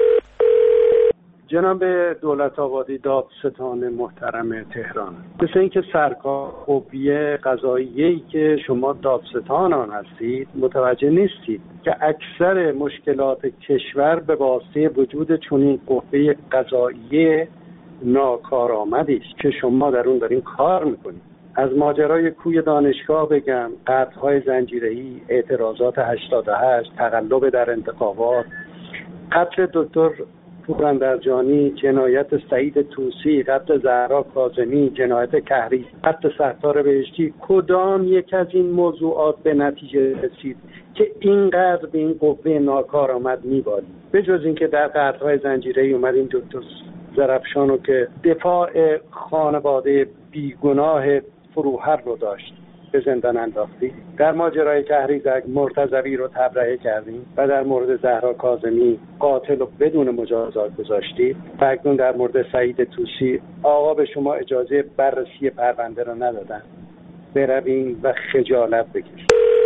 جناب دولت آبادی دادستان محترم تهران، مثل اینکه سرکار قوه قضاییه‌ای که شما دادستان آن هستید متوجه نیستید که اکثر مشکلات کشور به واسطه وجود چنین قوه قضاییه ناکارآمدی است که شما در اون دارین کار میکنید. از ماجرای کوی دانشگاه بگم، قطع‌های زنجیره‌ای، اعتراضات 88، تقلب در انتخابات، قتل دکتر پوراندرجانی، جنایت سعید طوسی، قتل زهرا کاظمی، جنایت کهری، قتل ستار بهشتی، کدام یک از این موضوعات به نتیجه رسید که اینقدر به این قوه ناکارآمد می‌بالید؟ به جز اینکه در قطع‌های زنجیره‌ای اومدیم دکتر زرفشانو که دفاع خانواده بیگناه فروهر رو داشت به زندان انداختی، در ماجرای تحریزک مرتضوی رو تبرئه کردیم و در مورد زهرا کاظمی قاتل رو بدون مجازات گذاشتید و اکنون در مورد سعید طوسی آقا به شما اجازه بررسی پرونده رو ندادن. برویم و خجالت بکشید.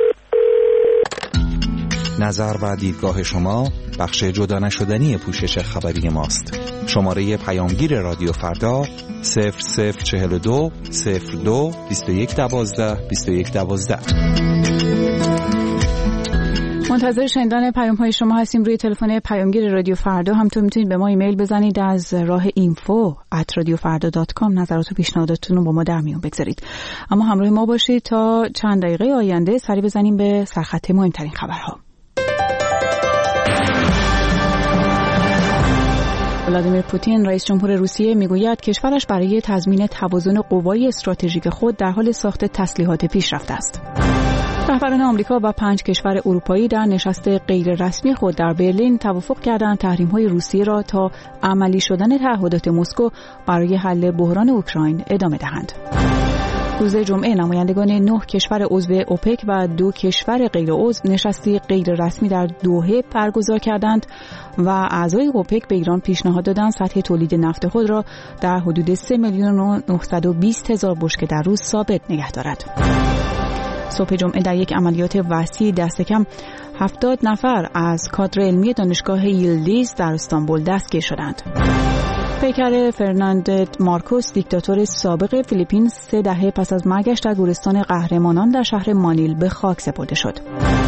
نظر و دیدگاه شما بخش جدا نشدنی پوشش خبری ماست. شماره پیامگیر رادیو فردا 0042 02 2112 2112. منتظر شنیدن پیام‌های شما هستیم روی تلفن پیامگیر رادیو فردا. همونطور میتونید به ما ایمیل بزنید از راه info@radiofarda.com. نظرات و پیشنهاداتتون رو با ما در میون بگذارید. اما همراه ما باشید تا چند دقیقه آینده سری بزنیم به سرخط مهمترین خبرها. ولادیمیر پوتین رئیس جمهور روسیه میگوید کشورش برای تضمین توازن قوای استراتژیک خود در حال ساخت تسلیحات پیشرفته است. رهبران آمریکا و 5 کشور اروپایی در نشست غیر رسمی خود در برلین توافق کردند تحریم‌های روسیه را تا عملی شدن تعهدات مسکو برای حل بحران اوکراین ادامه دهند. روز جمعه نمایندگان 9 کشور عضو اوپک و 2 کشور غیر عضو نشستی غیر رسمی در دوحه برگزار کردند و اعضای اوپک به ایران پیشنهاد دادند سطح تولید نفت خود را در حدود 3,920,000 بشکه در روز ثابت نگه دارد. صبح جمعه در یک عملیات وسیع دست کم 70 نفر از کادر علمی دانشگاه ییلدیز در استانبول دستگیر شدند. پیکر فرناندو مارکوس دیکتاتور سابق فیلیپین 3 دهه پس از مرگش در گورستان قهرمانان در شهر مانیل به خاک سپرده شد.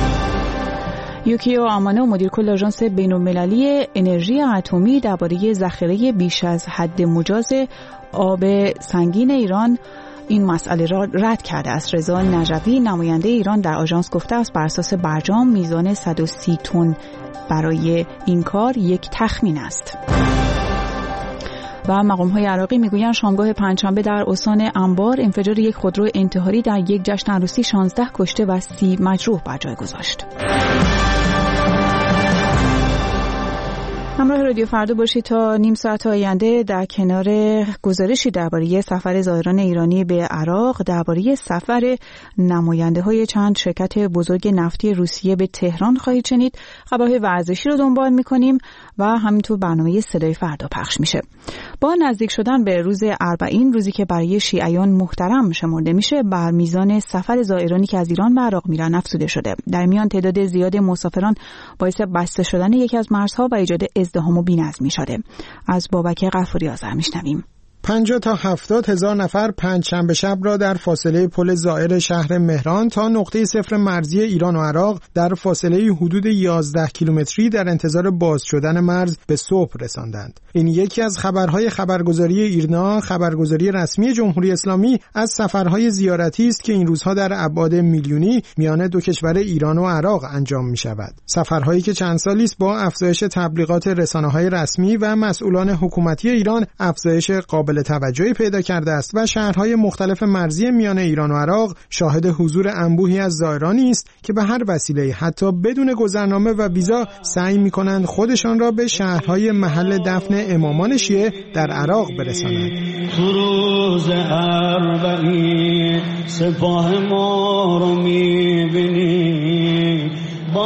یوکیو آمانو مدیر کل آژانس بین‌المللی انرژی اتمی درباره ذخیره بیش از حد مجاز آب سنگین ایران این مسئله را رد کرده است. رضا نجوی نماینده ایران در آژانس گفته است بر اساس برجام میزان 130 تن برای این کار یک تخمین است. و مقام‌های عراقی میگویند شامگاه پنجشنبه در استان انبار انفجار یک خودرو انتحاری در یک جشن عروسی 16 کشته و 30 مجروح بر جای گذاشت. همراه رادیو فردا باشید تا نیم ساعت آینده در کنار گزارشی درباره سفر زائران ایرانی به عراق، درباره سفر نماینده‌های چند شرکت بزرگ نفتی روسیه به تهران خواهید شنید. خبرهای ورزشی رو دنبال می‌کنیم و همینطور برنامه صدای فردا پخش میشه. با نزدیک شدن به روز اربعین، روزی که برای شیعیان محترم شمرده میشه، بر میزان سفر زائرانی که از ایران به عراق میرن افزوده شده. در میان تعداد زیاد مسافران باعث بسته شدن یکی از مرزها و ایجاد ازدحام و بی‌نظمی شده. از بابک غفوری آذر میشنویم. 50 تا 70 هزار نفر پنجشنبه شب را در فاصله پل زائر شهر مهران تا نقطه صفر مرزی ایران و عراق در فاصله حدود 11 کیلومتری در انتظار باز شدن مرز به صبح رساندند. این یکی از خبرهای خبرگزاری ایرنا، خبرگزاری رسمی جمهوری اسلامی، از سفرهای زیارتی است که این روزها در ابعاد میلیونی میان دو کشور ایران و عراق انجام می شود. سفرهایی که چند سالی است با افزایش تبلیغات رسانه‌های رسمی و مسئولان حکومتی ایران افزایش قابل توجهی پیدا کرده است و شهرهای مختلف مرزی میان ایران و عراق شاهد حضور انبوهی از زائرانی است که به هر وسیله حتی بدون گذرنامه و ویزا سعی می‌کنند خودشان را به شهرهای محل دفن امامان شیعه در عراق برسانند. روز اربعین سپاه ما رو می‌بینی.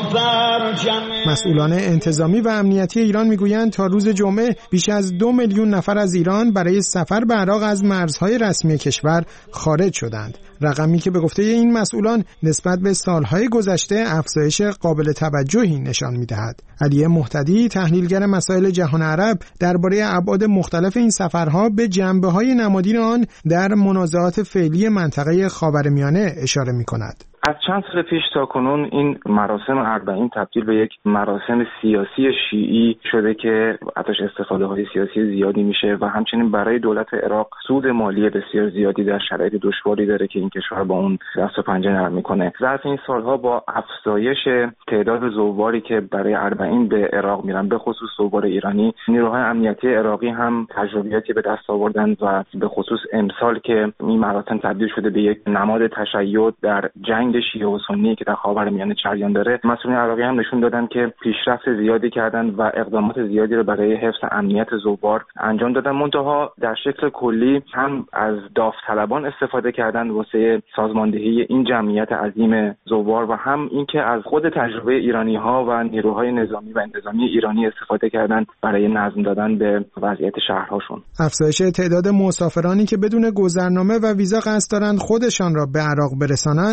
مسئولان انتظامی و امنیتی ایران میگویند تا روز جمعه بیش از 2 میلیون نفر از ایران برای سفر به عراق از مرزهای رسمی کشور خارج شدند. رقمی که به گفته این مسئولان نسبت به سالهای گذشته افزایش قابل توجهی نشان میدهد. علی مهتدی، تحلیلگر مسائل جهان عرب، درباره ابعاد مختلف این سفرها به جنبه‌های نمادین آن در منازعات فعلی منطقه خاورمیانه اشاره می‌کند. از چند سال پیش تا کنون این مراسم اربعین تبدیل به یک مراسم سیاسی شیعی شده که ازش استفاده‌های سیاسی زیادی میشه و همچنین برای دولت عراق سود مالی بسیار زیادی در شرایط دشواری داره که این کشور با اون دست و پنجه نرم میکنه. ظرف این سالها با افزایش تعداد زواری که برای اربعین به عراق میرن، به خصوص زوار ایرانی، نیروهای امنیتی عراقی هم تجربیاتی به دست آوردن و به خصوص امسال که این مراسم تبدیل شده به یک نماد تشیع در جنگ شیعه و سنی که در خاورمیانه جریان داره، مسئولین عراقی هم نشون دادن که پیشرفت زیادی کردن و اقدامات زیادی رو برای حفظ امنیت زوار انجام دادن. منتها در شکل کلی هم از داوطلبان استفاده کردن واسه سازماندهی این جمعیت عظیم زوار و هم اینکه از خود تجربه ایرانی‌ها و نیروهای نظامی و انتظامی ایرانی استفاده کردن برای نظم دادن به وضعیت شهرهاشون. افزایش تعداد مسافرانی که بدون گذرنامه و ویزا قصد دارند خودشان را به عراق برسانند باعث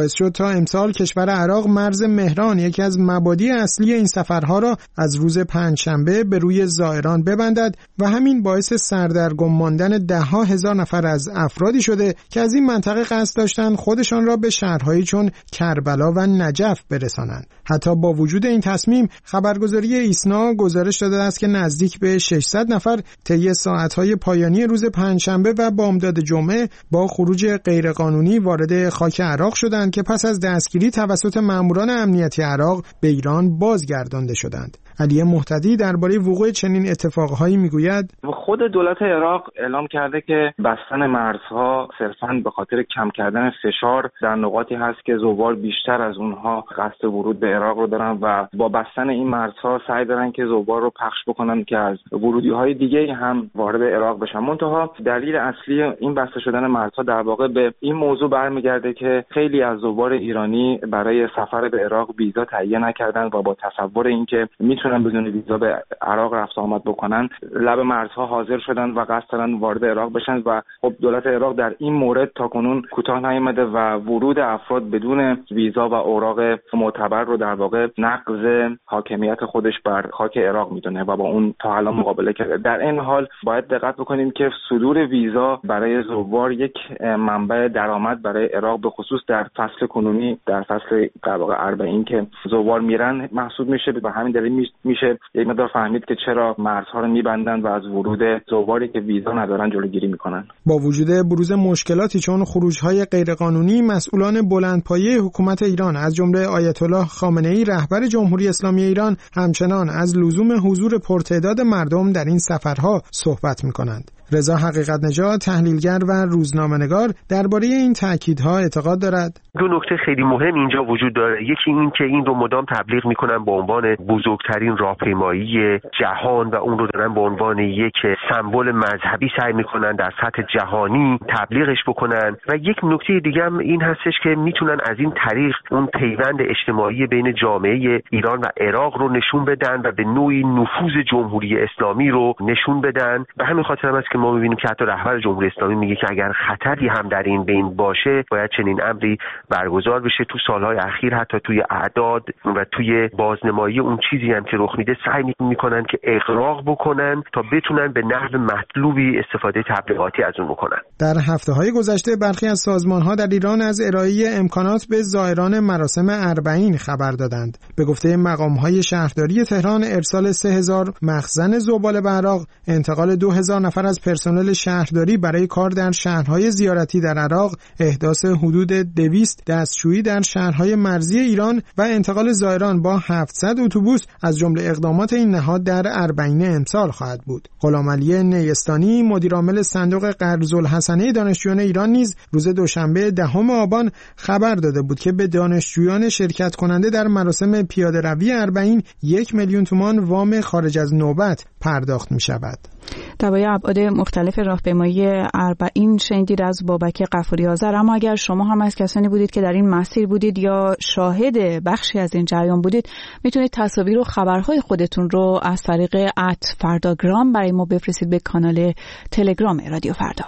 باعث شد تا امسال کشور عراق مرز مهران، یکی از مبادی اصلی این سفرها را از روز پنجشنبه به روی زائران ببندد و همین باعث سردرگم ماندن ده‌ها هزار نفر از افرادی شده که از این منطقه قصد داشتند خودشان را به شهرهایی چون کربلا و نجف برسانند. حتی با وجود این تصمیم، خبرگزاری ایسنا گزارش داده است که نزدیک به 600 نفر طی ساعت‌های پایانی روز پنجشنبه و بامداد جمعه با خروج غیرقانونی وارد خاک عراق شدند که پس از دستگیری توسط ماموران امنیتی عراق به ایران بازگردانده شدند. علی مهتدی درباره وقوع چنین اتفاقهایی میگوید: خود دولت عراق اعلام کرده که بستن مرزها صرفاً به خاطر کم کردن فشار در نقاطی هست که زوار بیشتر از اونها قصد ورود به عراق رو دارن و با بستن این مرزها سعی دارن که زوار رو پخش بکنن که از ورودی‌های دیگه هم وارد عراق بشن. منتها دلیل اصلی این بسته شدن مرزها در واقع به این موضوع برمیگرده که خیلی از زوار ایرانی برای سفر به عراق ویزا تهیه نکردن و با تصور اینکه میتونن بدون ویزا به عراق رفت آمد بکنن لب مرزها حاضر شدن و قصد دارن وارد عراق بشن و خب دولت عراق در این مورد تاکنون کوتاه نیامده و ورود افراد بدون ویزا و اوراق معتبر رو در واقع نقض حاکمیت خودش بر خاک عراق میدونه و با اون تا الان مقابله کرده. در این حال باید دقت بکنیم که صدور ویزا برای زوار یک منبع درآمد برای عراق به خصوص در فصل کنونی، در فصل در واقع اربعین که زوار میرن محسوب میشه و همین دلیل میشه یک مقدار فهمید که چرا مرزها رو میبندن و از ورود زواری که ویزا ندارن جلوگیری میکنن. با وجود بروز مشکلاتی چون خروج‌های غیرقانونی، مسئولان بلندپایه حکومت ایران از جمله آیت الله خامنه‌ای رهبر جمهوری اسلامی ایران همچنان از لزوم حضور پرتعداد مردم در این سفرها صحبت میکنند. رضا حقیقت نژاد، تحلیلگر و روزنامه‌نگار، درباره این تاکیدها اعتقاد دارد: دو نکته خیلی مهم اینجا وجود داره. یکی این که این رو مدام تبلیغ میکنن به عنوان بزرگترین راهپیمایی جهان و اون رو دارن به عنوان یک سمبل مذهبی سعی میکنن در سطح جهانی تبلیغش بکنن و یک نکته دیگه هم این هستش که میتونن از این طریق اون پیوند اجتماعی بین جامعه ایران و عراق رو نشون بدن و به نوعی نفوذ جمهوری اسلامی رو نشون بدن. به همین خاطر است که ما می‌بینیم که حتی رهبر جمهوری اسلامی میگه که اگر خطری هم در این بین باشه باید چنین امری برگزار بشه. تو سالهای اخیر حتی توی اعداد و توی بازنمایی اون چیزی هم که رخ میده سعی میکنن که اغراق بکنن تا بتونن به نحو مطلوبی استفاده تبلیغاتی از اون بکنن. در هفته‌های گذشته برخی از سازمان‌ها در ایران از ارائه امکانات به زائران مراسم اربعین خبر دادند. به گفته مقام‌های شهرداری تهران، ارسال 3000 مخزن زباله به عراق، انتقال 2000 نفر از پرسنل شهرداری برای کار در شهرهای زیارتی در عراق، احداث حدود 200 دستشویی در شهرهای مرزی ایران و انتقال زائران با 700 اتوبوس از جمله اقدامات این نهاد در اربعین امسال خواهد بود. غلامعلی نیستانی، مدیرعامل صندوق قرض‌الحسنه دانشجویان ایران نیز روز دوشنبه 10 آبان خبر داده بود که به دانشجویان شرکت کننده در مراسم پیاده‌روی اربعین 1 میلیون تومان وام خارج از نوبت پرداخت می شود. درباره ابعاد مختلف راهپیمایی اربعین شنیدید از بابک غفوری آذر، اما اگر شما هم از کسانی بودید که در این مسیر بودید یا شاهد بخشی از این جریان بودید، میتونید تصاویر و خبرهای خودتون رو از طریق @فرداگرام برای ما بفرستید به کانال تلگرام رادیو فردا.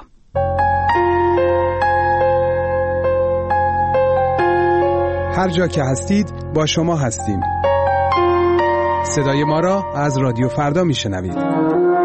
هر جا که هستید با شما هستیم. صدای ما را از رادیو فردا میشنوید.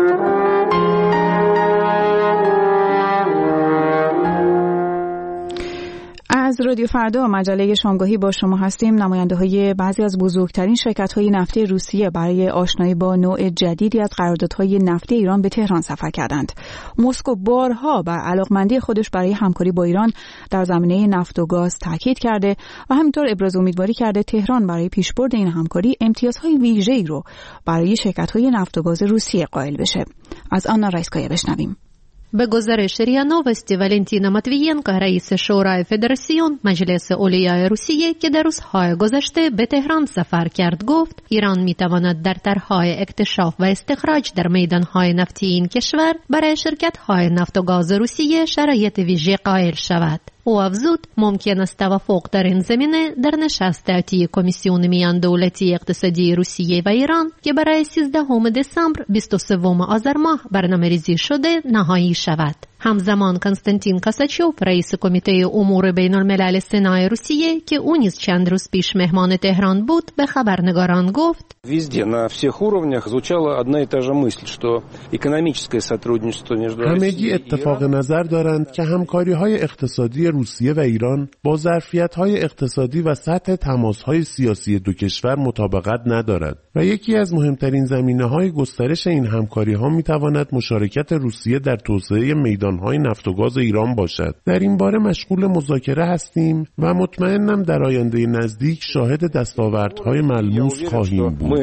از رادیو فردا مجله شامگاهی با شما هستیم. نماینده‌های بعضی از بزرگترین شرکت‌های نفتی روسیه برای آشنایی با نوع جدیدی از قراردادهای نفتی ایران به تهران سفر کردند. مسکو بارها بر علاقمندی خودش برای همکاری با ایران در زمینه نفت و گاز تاکید کرده و همینطور ابراز امیدواری کرده تهران برای پیشبرد این همکاری امتیازهای ویژه‌ای رو برای شرکت‌های نفت و گاز روسیه قائل بشه. از آنا رایسکایا بشنویم. به گزارش ریا نووستی والنتینا ماتویєنко رئیس شورای فدراسیون مجلس علیای روسیه که در روزهای گذشته به تهران سفر کرد گفت ایران میتواند در طرح‌های اکتشاف و استخراج در میدان‌های نفتی این کشور برای شرکت‌های نفت و گاز روسیه شرایط ویژه قائل شود. او افزود ممکن است توافق در این زمینه در نشست آتی کمیسیون میان دولتی اقتصادی روسیه و ایران که برای 13 دسامبر 23 آذر ماه برنامه‌ریزی شده نهایی شود. همزمان کنستانتین کاساچوف رئیس کمیته امور بین الملل سنای روسیه که او نیز چند روز پیش مهمان تهران بود به خبرنگاران گفت везде на всех уровнях звучала одна и та же мысль, что экономическое сотрудничество между همگی اتفاق نظر دارند که همکاری‌های اقتصادی روسیه و ایران با ظرفیت‌های اقتصادی و سطح تماس‌های سیاسی دو کشور مطابقت ندارد و یکی از مهمترین زمینه‌های گسترش این همکاری‌ها می‌تواند مشارکت روسیه در توسعه میدان‌های نفت و گاز ایران باشد. در این باره مشغول مذاکره هستیم و مطمئنم در آینده نزدیک شاهد دستاوردهای ملموس خواهیم بود.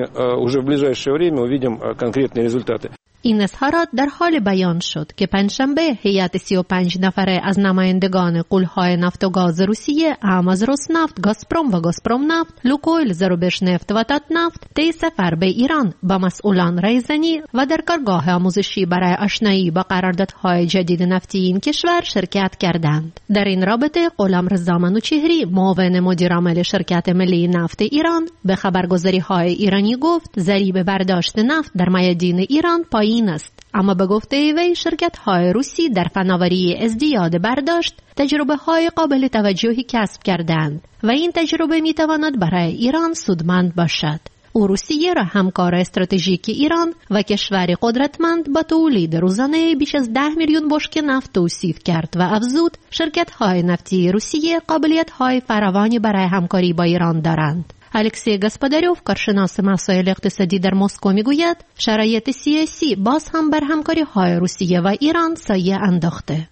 این اظهارات در حال بیان شد که پنجشنبه هیئت 35 نفره از نمایندگان غول‌های نفت و گاز روسیه اعم از روسنفت، گازپروم و گازپروم نفت، لوکویل، زروبش نفت و تاتنفت طی سفر به ایران با مسئولان رایزنی و در کارگاه آموزشی برای آشنایی با قراردادهای جدید نفتی این کشور شرکت کردند. در این رابطه غلامرضا منوچهری معاون مدیر عامل شرکت ملی نفت ایران به خبرگزاری‌های ایرانی گفت ضریب برداشت نفت در میادین ایران پایین است، اما به گفته وی شرکت‌های روسی در فناوری ازدیاد برداشت تجربه‌های قابل توجهی کسب کردند و این تجربه می‌تواند برای ایران سودمند باشد. او روسیه را همکار استراتژیک ایران و کشوری قدرتمند با تولید روزانه بیش از 10 میلیون بشکه نفت توصیف کرد و افزود شرکت‌های نفتی روسیه قابلیت‌های فراوانی برای همکاری با ایران دارند. الکسی گاسپاداریوف، کارشناس مسائل اقتصادی در مسکو، میگوید شرایط سیاسی باز هم بر همکاری‌های روسیه و ایران سایه انداخته.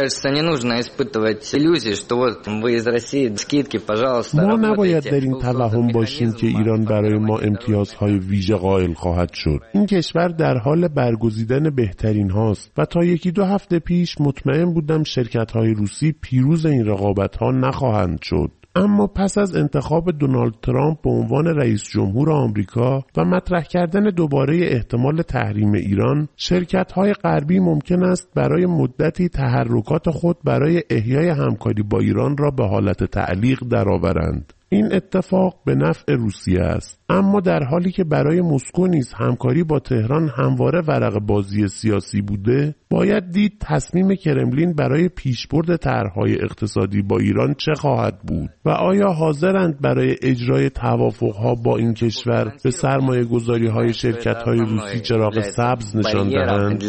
ما نباید در این توهم باشیم که ایران برای ما امتیازهای ویژه قائل خواهد شد. این کشور در حال برگزیدن بهترین هاست و تا یکی دو هفته پیش مطمئن بودم شرکت‌های روسی پیروز این رقابت‌ها نخواهند شد. اما پس از انتخاب دونالد ترامپ به عنوان رئیس جمهور آمریکا و مطرح کردن دوباره احتمال تحریم ایران، شرکت‌های غربی ممکن است برای مدتی تحرکات خود برای احیای همکاری با ایران را به حالت تعلیق درآورند. این اتفاق به نفع روسیه است، اما در حالی که برای مسکو نیز همکاری با تهران همواره ورق بازی سیاسی بوده، باید دید تصمیم کرملین برای پیشبرد طرح‌های اقتصادی با ایران چه خواهد بود و آیا حاضرند برای اجرای توافق‌ها با این کشور به سرمایه‌گذاری‌های شرکت‌های روسی چراغ سبز نشان دهند.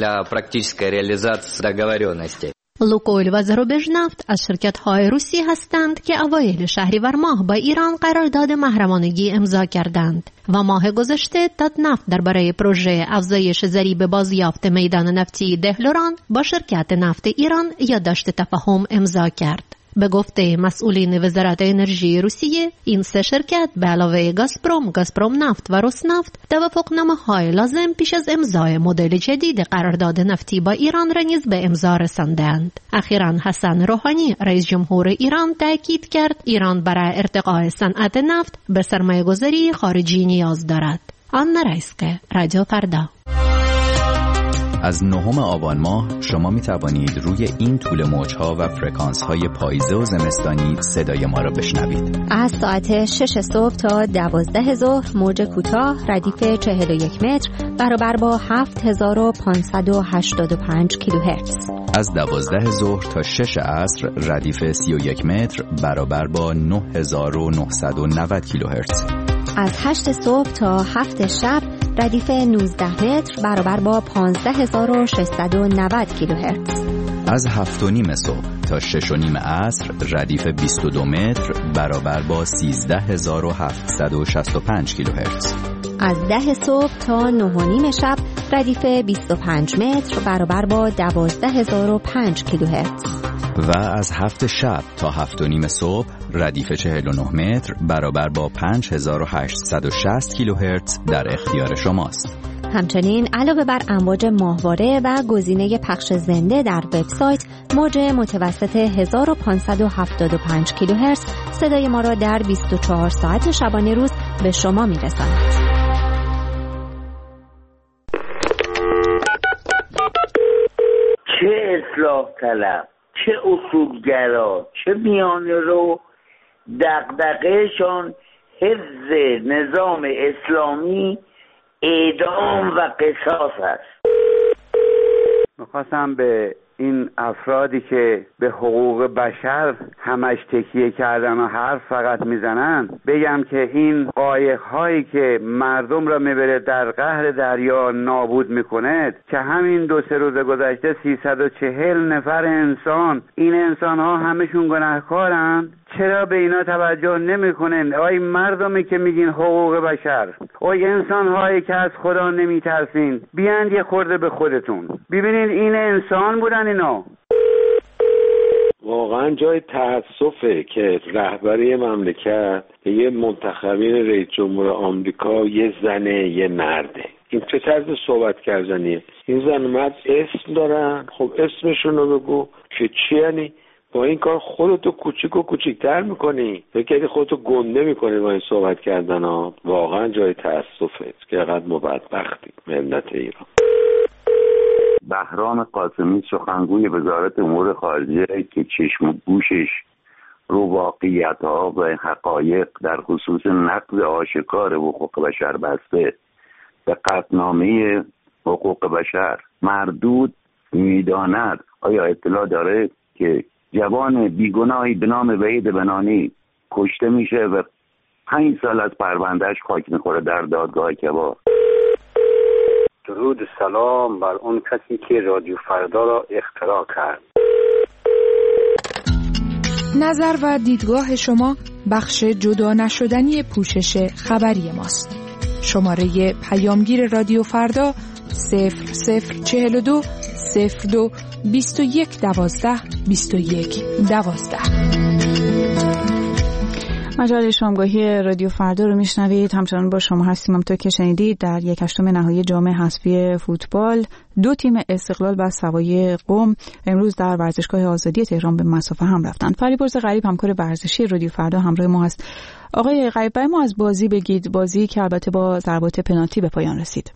لوکویل و زروبش نفت از شرکت‌های روسی هستند که اوایل شهریور ماه با ایران قرارداد محرمانگی امضا کردند و ماه گذشته تاتنفت درباره پروژه افزایش ضریب بازیافت میدان نفتی دهلوران با شرکت نفت ایران یادداشت تفاهم امضا کرد. به گفته مسئولین وزارت انرژی روسیه، این سه شرکت به علاوه گازپروم، گازپروم نفت و روسنفت توافقنامه‌های لازم پیش از امضای مدل جدید قرارداد نفتی با ایران را نیز به امضا رساندند. اخیراً حسن روحانی، رئیس جمهور ایران، تاکید کرد ایران برای ارتقاء صنعت نفت به سرمایه‌گذاری خارجی نیاز دارد. آنا رایسکه، رادیو فردا. از 9 آبان ماه شما می توانید روی این طول موج‌ها و فرکانس‌های پاییزه و زمستانی صدای ما را بشنوید. از ساعت 6 صبح تا 12 ظهر موج کوتاه ردیف 41 متر برابر با 7585 کیلوهرتز. از 12 ظهر تا 6 عصر ردیف 31 متر برابر با 9990 کیلوهرتز. از 8 صبح تا 7 شب ردیف 19 متر برابر با 15690 کیلوهرتز. از 7:30 صبح تا 6:30 عصر ردیف 22 متر برابر با 13765 کیلوهرتز. از 10 صبح تا 9:30 شب ردیف 25 متر برابر با 12005 کیلوهرتز. و از 7 شب تا 7:30 صبح ردیف 49 متر برابر با 5860 کیلوهرتز در اختیار شماست. همچنین علاوه بر امواج ماهواره و گزینه پخش زنده در وبسایت، موج متوسط 1575 کیلوهرتز صدای ما را در 24 ساعت شبانه روز به شما می‌رساند. چه اصلاح طلب، چه اصولگرا، چه میانه رو، دغدغه‌شان حفظ نظام اسلامی، اعدام و قصاص است. میخواستم به این افرادی که به حقوق بشر همش تکیه کردن و حرف فقط میزنن بگم که این قایق‌هایی که مردم را میبره در قعر دریا نابود میکنه که همین 2-3 روز گذشته 340 نفر انسان، این انسان‌ها همشون گناهکارن، چرا به اینا توجه نمی‌کنن؟ آی مردمی که میگین حقوق بشر، آی انسان‌هایی که از خدا نمیترسین، بیاین یه خورده به خودتون ببینین این انسان بودن اینا. واقعا جای تأسفه که رهبری مملکت به یه منتخبین رئیس جمهور آمریکا یه زنه یه مرده. این چه طرز صحبت کردنیه؟ این زن مرد اسم دارن، خب اسمشون رو بگو که چی یعنی؟ با این کار خودتو کوچیک و کوچیک‌تر میکنی، فکر خودتو گنده میکنی با این صحبت کردن ها. واقعا جای تأسفه که قد بدبختی ملت ایران. بهرام قاسمی سخنگوی وزارت امور خارجه که چشم و گوشش رو واقعیت‌ها و حقایق در خصوص نقض آشکار حقوق بشر بسته به قطعنامه حقوق بشر مردود میداند، آیا اطلاع داره که جوان بیگناهی به نام وحید بنانی کشته میشه و 5 سال از پروندهش خاک میخوره در دادگاه کبار؟ درود سلام بر اون کسی که رادیو فردا را اختراع کرد. نظر و دیدگاه شما بخش جدا نشدنی پوشش خبری ماست. شماره پیامگیر رادیو فردا 0042 02 21 12 21 12. مجله شامگاهی رادیو فردا رو میشنوید. همچنان با شما هستیم. همونطور که شنیدید در 1/8 نهایی جام حذفی فوتبال 2 تیم استقلال و سوای قم امروز در ورزشگاه آزادی تهران به مسافه هم رفتند. فریبرز غریب همکار ورزشی رادیو فردا همراه ما هست. آقای غریب برای ما از بازی بگید، بازی که البته با ضربات پنالتی به پایان رسید.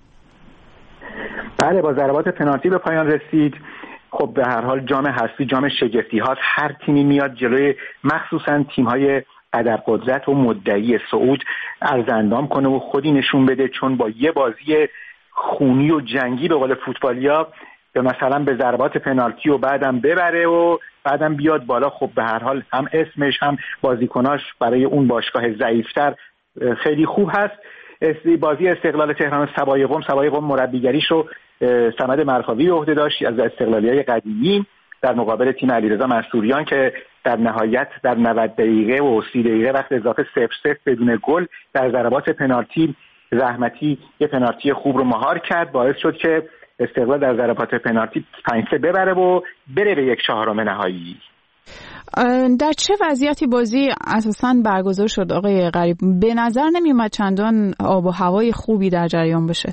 بله، با ضربات پنالتی به پایان رسید. خب به هر حال جام حذفی جام شگفتی هاست. هر تیمی میاد جلوی مخصوصا تیم‌های قدرقدرت و مدعی صعود ارزندام کنه و خودی نشون بده، چون با یه بازی خونی و جنگی به قول فوتبالیا به مثلا به ضربات پنالتی و بعدم ببره و بعدم بیاد بالا. خب به هر حال هم اسمش هم بازیکناش برای اون باشگاه ضعیفتر خیلی خوب هست. بازی استقلال تهران و سوای قم مربیگریش رو صمد مرخاوی به عهده داشت از استقلالیای قدیمی در مقابل تیم علیرضا منصوریان که در نهایت در 90 دقیقه و 30 دقیقه وقت اضافه 0-0 بدون گل در ضربات پنالتی رحمتی یه پنالتی خوب رو مهار کرد، باعث شد که استقلال در ضربات پنالتی 5-3 ببره و بره به 1/4 نهایی. در چه وضعیتی بازی اساساً برگزار شد آقای غریب؟ به نظر نمیومد چندان آب و هوای خوبی در جریان بشه.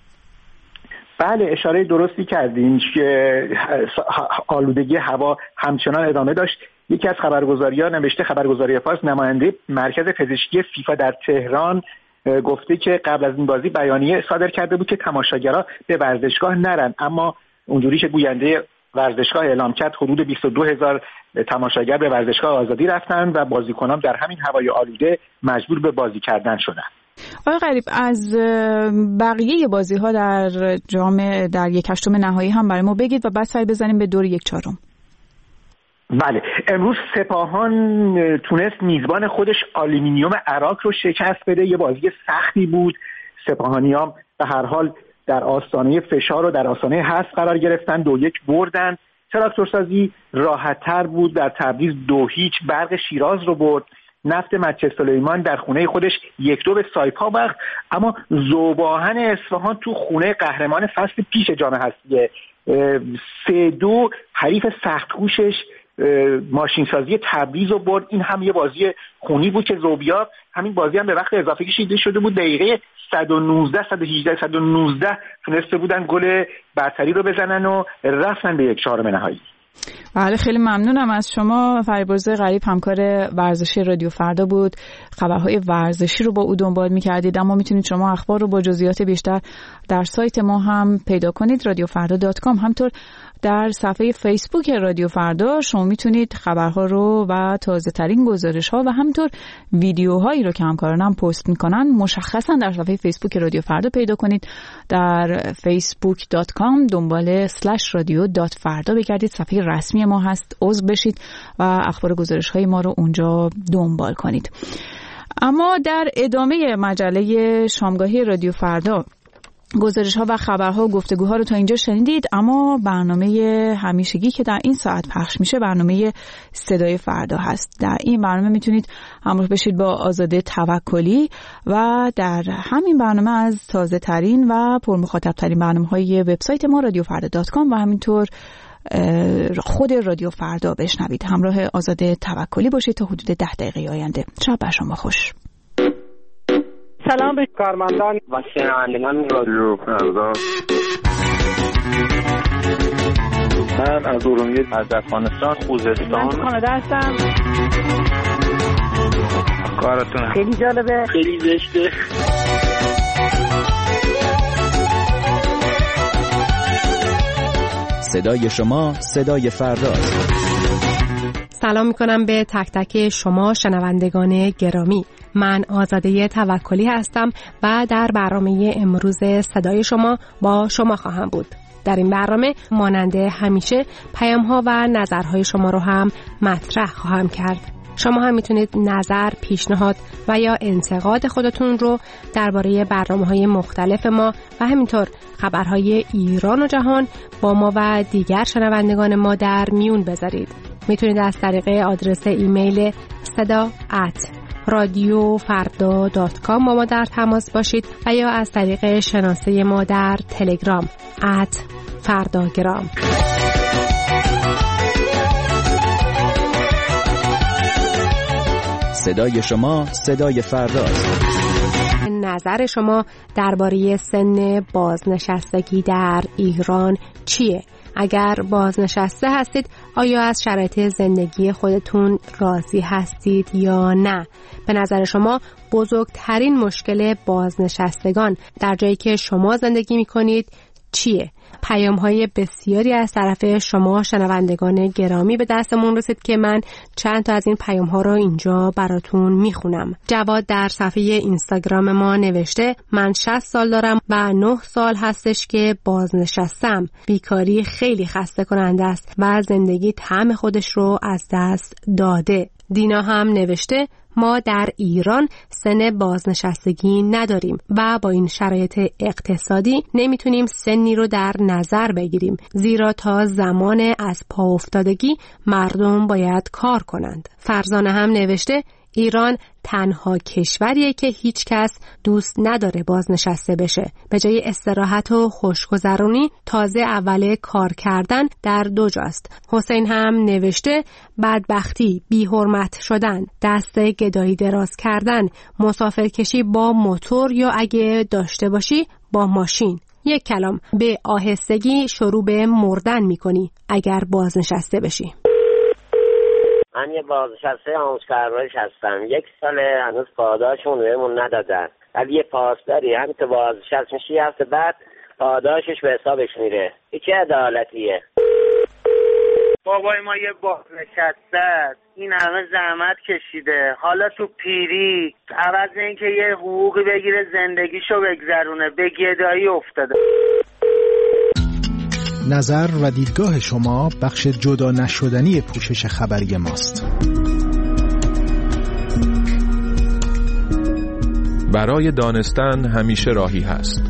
بله، اشاره درستی کردین که آلودگی هوا همچنان ادامه داشت. یکی از خبرگزاری‌ها نوشته، خبرگزاری فارس، نماینده مرکز پزشکی فیفا در تهران گفته که قبل از این بازی بیانیه صادر کرده بود که تماشاگرها به ورزشگاه نرن، اما اونجوری که گوینده ورزشگاه اعلام کرد حدود 22,000 تماشاگر به ورزشگاه آزادی رفتن و بازیکنان در همین هوای آلوده مجبور به بازی کردن شدن. آقای غریب، از بقیه بازی‌ها در جام در 1/8 نهایی هم برای ما بگید و بعد سعی بزنیم به دور 1/4. بله، امروز سپاهان تونست میزبان خودش آلومینیوم عراق رو شکست بده. یه بازی سختی بود. سپاهانیان به هر حال در آستانه فشار و در آستانه حذف قرار گرفتن، 2-1 بردن. تراکتورسازی راحت‌تر بود، در تبریز 2-0 برق شیراز رو برد. نفت مچه سلیمان در خونه خودش 1-2 به سایپا باخت، اما ذوباهن اصفهان تو خونه قهرمان فصل پیش جام حذفی 3-2 حریف سخت‌کوشش ماشینسازی تبریز رو برد. این هم یه بازی خونی بود که ذوبیا همین بازی هم به وقت اضافه کشیده شده بود، دقیقه 119 تونسته بودن گل برتری رو بزنن و رفتن به 1/4 نهایی. بله، خیلی ممنونم از شما. فریبرز غریب همکار ورزشی رادیو فردا بود. خبرهای ورزشی رو با او دنبال می‌کردید، اما میتونید شما اخبار رو با جزئیات بیشتر در سایت ما هم پیدا کنید، radiofrda.com. همطور در صفحه فیسبوک رادیو فردا شما میتونید خبرها رو و تازه ترین گزارش ها و همینطور ویدیوهایی رو که همکارانم پست میکنن مشخصا در صفحه فیسبوک رادیو فردا پیدا کنید. در facebook.com/radio.farda بگردید، صفحه رسمی ما هست، عضو بشید و اخبار گزارش های ما رو اونجا دنبال کنید. اما در ادامه مجله شامگاهی رادیو فردا گزارش ها و خبرها و گفتگوها رو تا اینجا شنیدید، اما برنامه همیشگی که در این ساعت پخش میشه برنامه صدای فردا هست. در این برنامه میتونید همراه بشید با آزاده توکلی و در همین برنامه از تازه ترین و پرمخاطب ترین برنامه های وبسایت ما radiofrda.com و همینطور خود رادیو فردا بشنوید. همراه آزاده توکلی باشید تا حدود 10 دقیقه آینده. شب بر شما خوش. سلام به کارمندان و شنوندگان رادیو فردا. من از ارومیه، از افغانستان، خوزستان. من کانادا هستم. کارتون خیلی جالبه، خیلی زشته. صدای شما صدای فرداست. سلام میکنم به تک تک شما شنوندگان گرامی. من آزاده توکلی هستم و در برنامه امروز صدای شما با شما خواهم بود. در این برنامه مانند همیشه پیام‌ها و نظرهای شما رو هم مطرح خواهم کرد. شما هم میتونید نظر، پیشنهاد و یا انتقاد خودتون رو درباره برنامه‌های مختلف ما و همینطور خبرهای ایران و جهان با ما و دیگر شنوندگان ما در میون بذارید. میتونید از طریق آدرس ایمیل sada@radiofarda.com با ما در تماس باشید و یا از طریق شناسه ما در تلگرام @فرdagram. صدای شما صدای فرداست. نظر شما درباره سن بازنشستگی در ایران چیه؟ اگر بازنشسته هستید آیا از شرایط زندگی خودتون راضی هستید یا نه؟ به نظر شما بزرگترین مشکل بازنشستگان در جایی که شما زندگی می‌کنید چیه؟ پیام‌های بسیاری از طرف شما شنوندگان گرامی به دستمون رسید که من چند تا از این پیام‌ها رو اینجا براتون میخونم. جواد در صفحه اینستاگرام ما نوشته من 60 سال دارم و 9 سال هستش که بازنشستم. بیکاری خیلی خسته کننده است و زندگی طعم خودش رو از دست داده. دینا هم نوشته ما در ایران سن بازنشستگی نداریم و با این شرایط اقتصادی نمیتونیم سنی رو در نظر بگیریم، زیرا تا زمان از پا افتادگی مردم باید کار کنند. فرزانه هم نوشته ایران تنها کشوریه که هیچ کس دوست نداره بازنشسته بشه. به جای استراحت و خوشگذرونی تازه اول کار کردن در دو جاست. حسین هم نوشته بدبختی، بی‌حرمت شدن، دست گدایی دراز کردن، مسافرکشی با موتور یا اگه داشته باشی با ماشین. یک کلام به آهستگی شروع به مردن میکنی اگر بازنشسته بشی. من یه بازنشسته آموزپرورش هستم. 1 سال هنوز پاداشمون بهمون ندادن. ولی یه پاسداری هم که بازنشسته میشه یه هفته بعد پاداشش به حسابش میره. این چه عدالتیه؟ بابای ما یه بازنشسته است. این همه زحمت کشیده. حالا تو پیری عوض اینکه یه حقوقی بگیره زندگیشو بگذرونه به گدایی افتاده. نظر و دیدگاه شما بخش جدا نشدنی پوشش خبری ماست. برای دانستن همیشه راهی هست.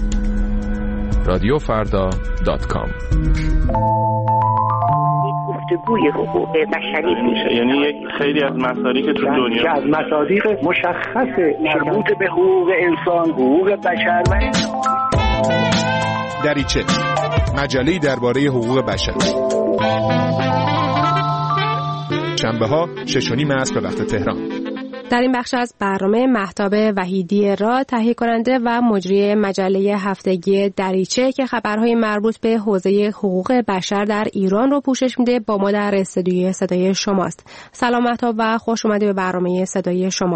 radiofrda.com. گفتگوی حقوق بشری میشه، یعنی یک خیلی از مصادیق تو دنیا که از مصادیق مشخص مربوط به حقوق انسان، حقوق بشر و دریچه، مجله‌ای درباره حقوق بشر. شنبه‌ها 6:30 عصر به وقت تهران. در این بخش از برنامه مهتاب وحیدی را تهیه کننده و مجری مجله هفتگی دریچه که خبرهای مربوط به حوزه حقوق بشر در ایران رو پوشش میده با ما در استودیوی صدای شماست. سلام مهتاب و خوش اومدی به برنامه صدای شما.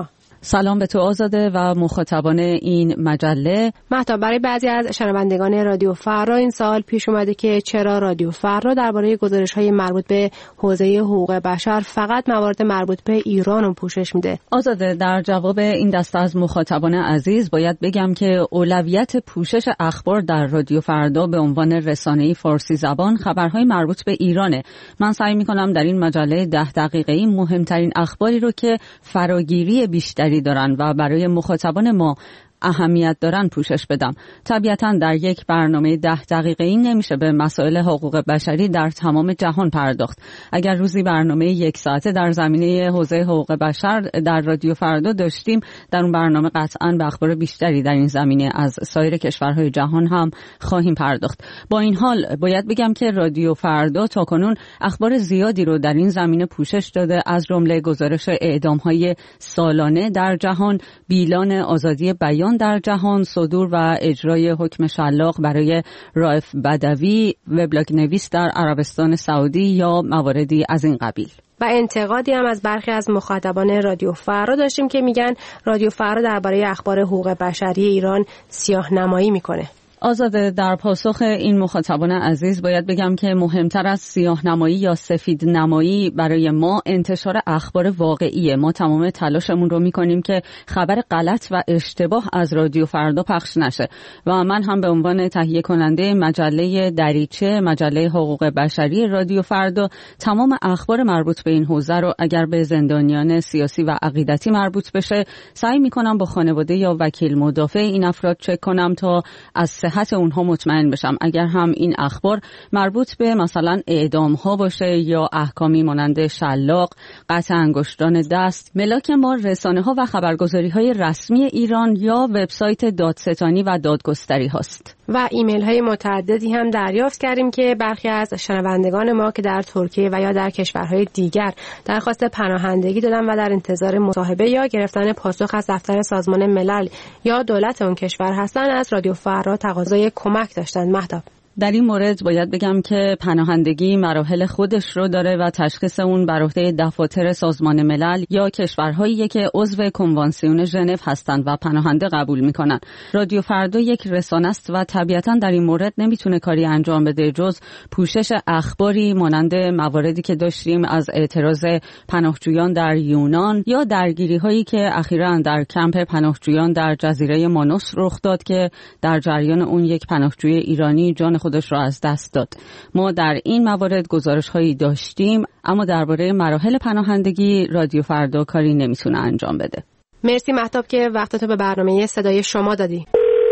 سلام به تو آزاده و مخاطبان این مجله. مهتاب، برای بعضی از شنوندگان رادیو فردا این سوال پیش اومده که چرا رادیو فردا درباره گزارش‌های مربوط به حوزه حقوق بشر فقط موارد مربوط به ایران رو پوشش میده؟ آزاده، در جواب این دسته از مخاطبان عزیز باید بگم که اولویت پوشش اخبار در رادیو فردا به عنوان رسانه‌ای فارسی زبان خبرهای مربوط به ایرانه. من سعی می‌کنم در این مجله 10 دقیقه‌ای مهمترین اخباری رو که فراگیری بیشتری دارن و برای مخاطبان ما اهمیت دارن پوشش بدم. طبیعتاً در یک برنامه 10 دقیقه‌ای نمیشه به مسائل حقوق بشری در تمام جهان پرداخت. اگر روزی برنامه 1 ساعته در زمینه حوزه حقوق بشر در رادیو فردا داشتیم، در اون برنامه قطعاً به اخبار بیشتری در این زمینه از سایر کشورهای جهان هم خواهیم پرداخت. با این حال باید بگم که رادیو فردا تاکنون اخبار زیادی رو در این زمینه پوشش داده، از جمله گزارش اعدام‌های سالانه در جهان، بیلان آزادی بیان در جهان، صدور و اجرای حکم شلاق برای رائف بدوی، وبلاگ نویس در عربستان سعودی یا مواردی از این قبیل. و انتقادی هم از برخی از مخاطبان رادیو فردا داشتیم که میگن رادیو فردا درباره اخبار حقوق بشری ایران سیاه‌نمایی میکنه. آزاده، در پاسخ این مخاطبان عزیز باید بگم که مهمتر از سیاه‌نمایی یا سفید نمایی برای ما انتشار اخبار واقعیه. ما تمام تلاشمون رو میکنیم که خبر غلط و اشتباه از رادیو فردا پخش نشه و من هم به عنوان تهیه کننده مجله دریچه، مجله حقوق بشری رادیو فردا، تمام اخبار مربوط به این حوزه رو اگر به زندانیان سیاسی و عقیدتی مربوط بشه سعی میکنم با خانواده یا وکیل مدافع این افراد چک کنم تا از صحت اونها مطمئن بشم. اگر هم این اخبار مربوط به مثلا اعدام ها باشه یا احکامی مانند شلاق، قطع انگشتان دست، ملاک ما رسانه ها و خبرگزاری های رسمی ایران یا وبسایت دادستانی و دادگستری هاست. و ایمیل های متعددی هم دریافت کردیم که برخی از شنوندگان ما که در ترکیه و یا در کشورهای دیگر درخواست پناهندگی دادن و در انتظار مصاحبه یا گرفتن پاسخ از دفتر سازمان ملل یا دولت اون کشور هستن، از رادیو فردا تقاضای کمک داشتن. مهتاب، در این مورد باید بگم که پناهندگی مراحل خودش رو داره و تشخیص اون بر عهده دفاتر سازمان ملل یا کشورهایی که عضو کنوانسیون ژنو هستند و پناهنده قبول میکنن. رادیو فردا یک رسانه است و طبیعتاً در این مورد نمیتونه کاری انجام بده جز پوشش اخباری مانند مواردی که داشتیم از اعتراض پناهجویان در یونان یا درگیری هایی که اخیراً در کمپ پناهجویان در جزیره مانوس رخ داد که در جریان اون یک پناهجوی ایرانی جان خودش را از دست داد. ما در این موارد گزارش هایی داشتیم، اما درباره مراحل پناهندگی رادیو فردا کاری نمیتونه انجام بده. مرسی مهتاب که وقتتو به برنامه صدای شما دادی.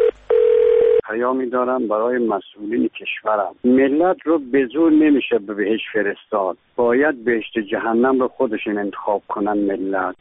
پیامی دارم برای مسئولین کشورم. ملت رو به زور نمیشه به بهشت فرستاد، باید بهشت جهنم رو خودشون انتخاب کنن ملت.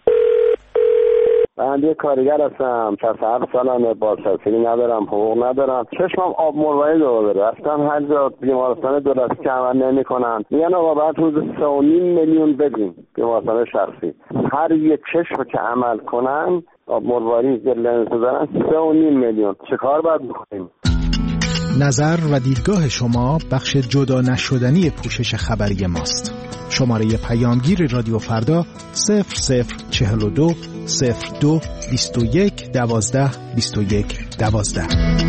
من یه کارگر هستم، 67 سالمه، بازنشستگی ندارم، حقوق ندارم، چشمم آب مروارید داره. رفتم هر جا بیمارستان دولتی که عمل نمی‌کنن میگن آقا بعد روز 3.5 میلیون بدین بیمارستان شخصی. هر یک چشم که عمل کنن آب مروارید لنز دارن 3.5 میلیون. چه کار باید بکنیم؟ نظر و دیدگاه شما بخش جدا نشدنی پوشش خبری ماست. شماره پیامگیر رادیو فردا 0042 02 21 12 21 12.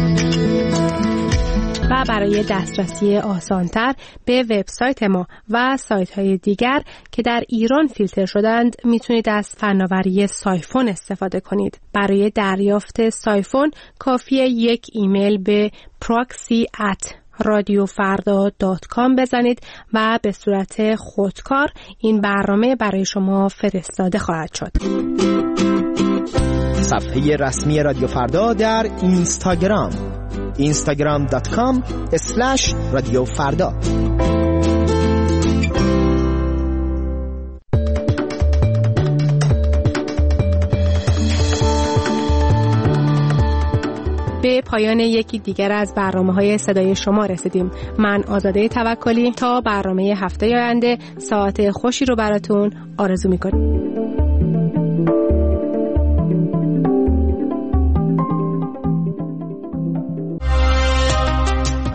و برای دسترسی آسانتر به وبسایت ما و سایت‌های دیگر که در ایران فیلتر شدند میتونید از فناوری سایفون استفاده کنید. برای دریافت سایفون کافیه یک ایمیل به proxy@radiofarda.com بزنید و به صورت خودکار این برنامه برای شما فرستاده خواهد شد. صفحه رسمی رادیو فردا در اینستاگرام instagram.com/رادیوفردا. به پایان یکی دیگر از برنامه‌های صدای شما رسیدیم. من آزاده توکلی تا برنامه هفته آینده ساعت خوشی رو براتون آرزو می‌کنم.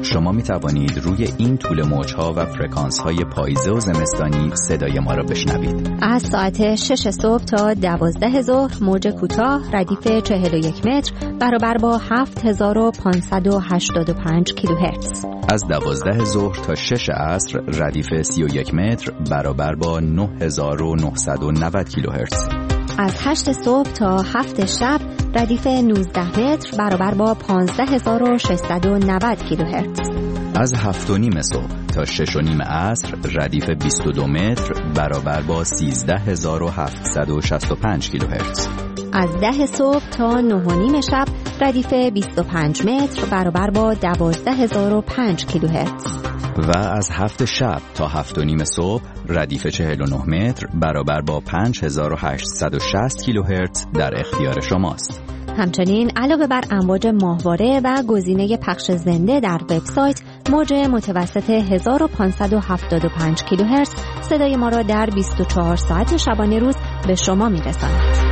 شما می توانید روی این طول موج‌ها و فرکانس‌های پاییزه و زمستانی صدای ما را بشنوید. از ساعت 6 صبح تا 12 ظهر موج کوتاه ردیف 41 متر برابر با 7585 کیلوهرتز. از 12 ظهر تا 6 عصر ردیف 31 متر برابر با 9990 کیلوهرتز. از 8 صبح تا 7 شب ردیف 19 متر برابر با 15690 کیلوهرتز. از 7:30 صبح تا 6:30 عصر ردیف 22 متر برابر با 13765 کیلوهرتز. از 10 صبح تا 9:30 شب ردیف 25 متر برابر با 12005 کیلوهرتز. و از 7 شب تا 7:30 صبح ردیف 49 متر برابر با 5860 کیلوهرتز در اختیار شماست. همچنین علاوه بر امواج ماهواره و گزینه پخش زنده در وبسایت، موج متوسط 1575 کیلوهرتز صدای ما را در 24 ساعت شبانه روز به شما می‌رساند.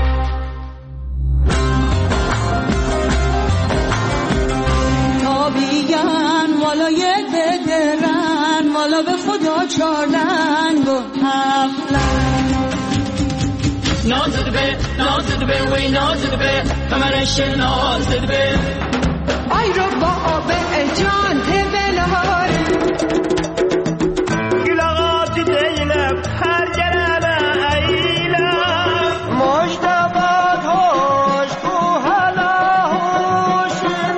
والای بدرن والا به خدا چارلنگ و هفلنگ نازد به وی نازد به کمرش نازد به ای رو با آب جان تبلهار گلاغات دیلم هر جرم ایلم مجدبات هوش کو حالا هوش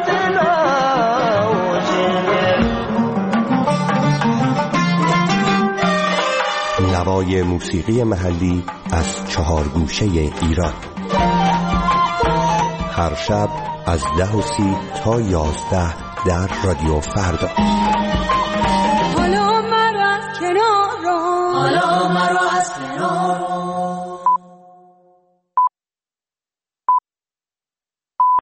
نوای موسیقی محلی از 4 گوشه ایران. هر شب از 10:30 تا 11 در رادیو فردا. حالا مرا از کنار